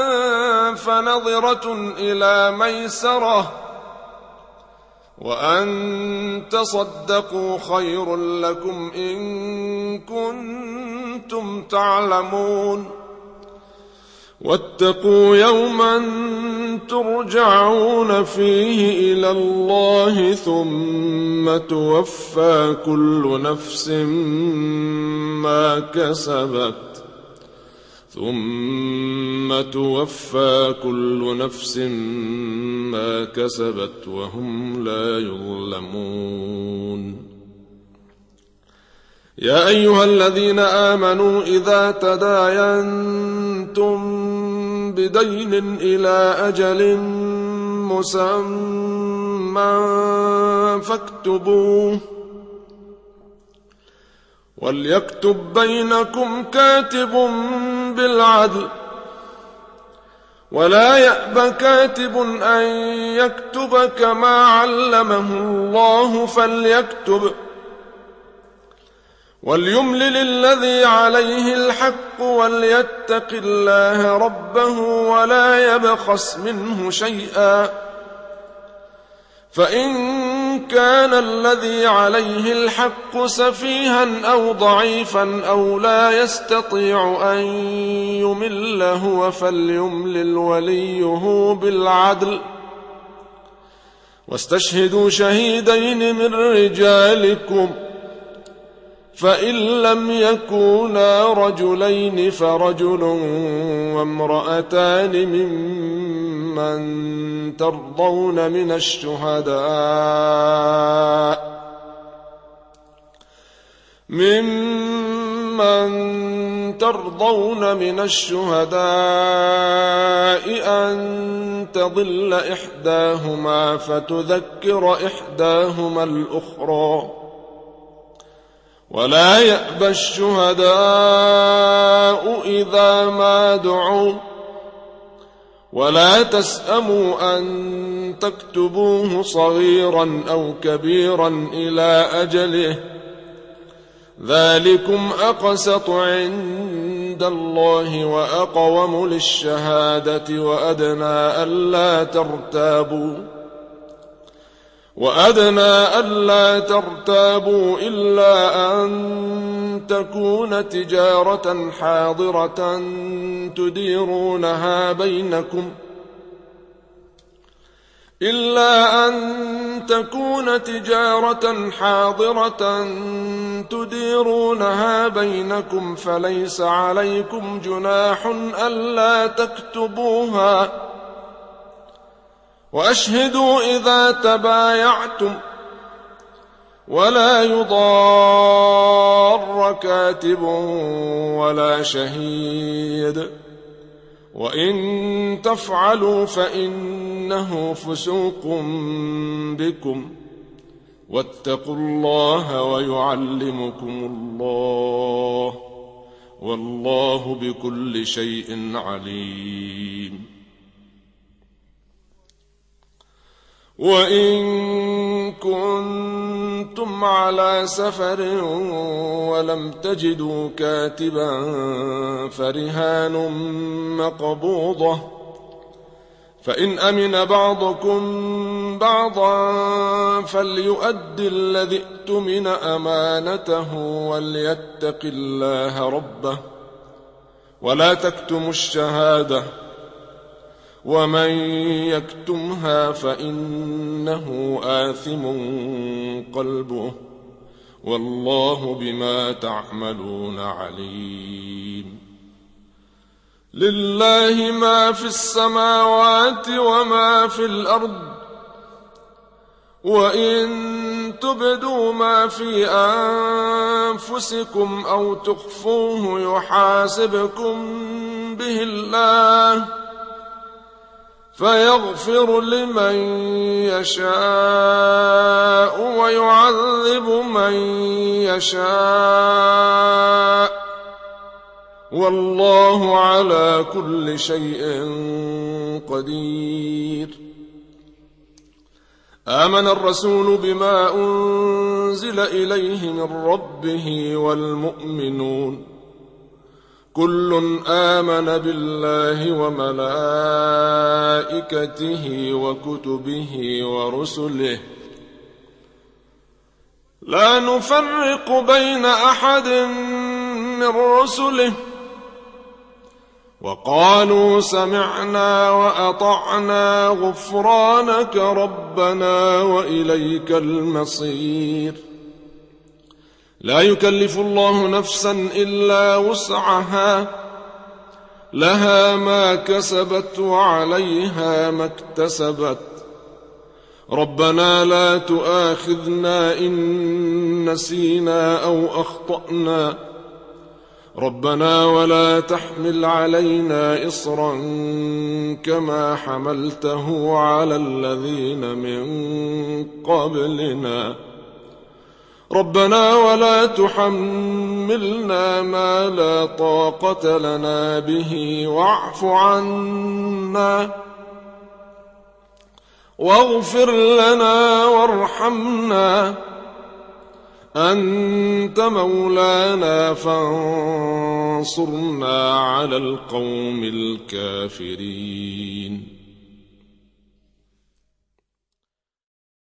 فنظرة إلى ميسرة وأن تصدقوا خير لكم إن كنتم تعلمون. واتقوا يوما ترجعون فيه إلى الله ثم توفى كل نفس ما كسبت وهم لا يظلمون. يا أيها الذين آمنوا إذا تداينتم بدين إلى أجل مسمى فاكتبوه، وليكتب بينكم كاتب بالعدل، ولا يأب كاتب أن يكتب كما علمه الله فليكتب، وليملل الذي عليه الحق وليتق الله ربه ولا يبخس منه شيئا، فإن كان الذي عليه الحق سفيها أو ضعيفا أو لا يستطيع أن يمل هو فليملل وليه بالعدل، واستشهدوا شهيدين من رجالكم، فإن لم يكونا رجلين فرجل وامرأتان ممن ترضون من الشهداء أن تضل إحداهما فتذكر إحداهما الأخرى، ولا يأبى الشهداء إذا ما دعوا، ولا تسأموا أن تكتبوه صغيرا أو كبيرا إلى أجله، ذلكم أقسط عند الله وأقوم للشهادة وأدنى ألا ترتابوا إلا أن تكون تجارة حاضرة تديرونها بينكم فليس عليكم جناح ألا تكتبوها، وأشهدوا إذا تبايعتم، ولا يضار كاتب ولا شهيد، وإن تفعلوا فإنه فسوق بكم، واتقوا الله ويعلمكم الله، والله بكل شيء عليم. وإن كنتم على سفر ولم تجدوا كاتبا فرهان مقبوضة، فإن أمن بعضكم بعضا فليؤد الذي اؤتمن أمانته وليتق الله ربه، ولا تكتموا الشهادة، ومن يكتمها فإنه آثم قلبه، والله بما تعملون عليم. لله ما في السماوات وما في الأرض، وإن تبدوا ما في أنفسكم أو تخفوه يحاسبكم به الله، فيغفر لمن يشاء ويعذب من يشاء، والله على كل شيء قدير. آمن الرسول بما أنزل إليه من ربه والمؤمنون كل آمن بالله وملائكته وكتبه ورسله لا نفرق بين أحد من رسله وقالوا سمعنا وأطعنا غفرانك ربنا وإليك المصير. لا يكلف الله نفسا إلا وسعها، لها ما كسبت وعليها ما اكتسبت. ربنا لا تؤاخذنا إن نسينا أو أخطأنا، ربنا ولا تحمل علينا إصرا كما حملته على الذين من قبلنا، ربنا ولا تحملنا ما لا طاقة لنا به واعف عنا واغفر لنا وارحمنا أنت مولانا فانصرنا على القوم الكافرين.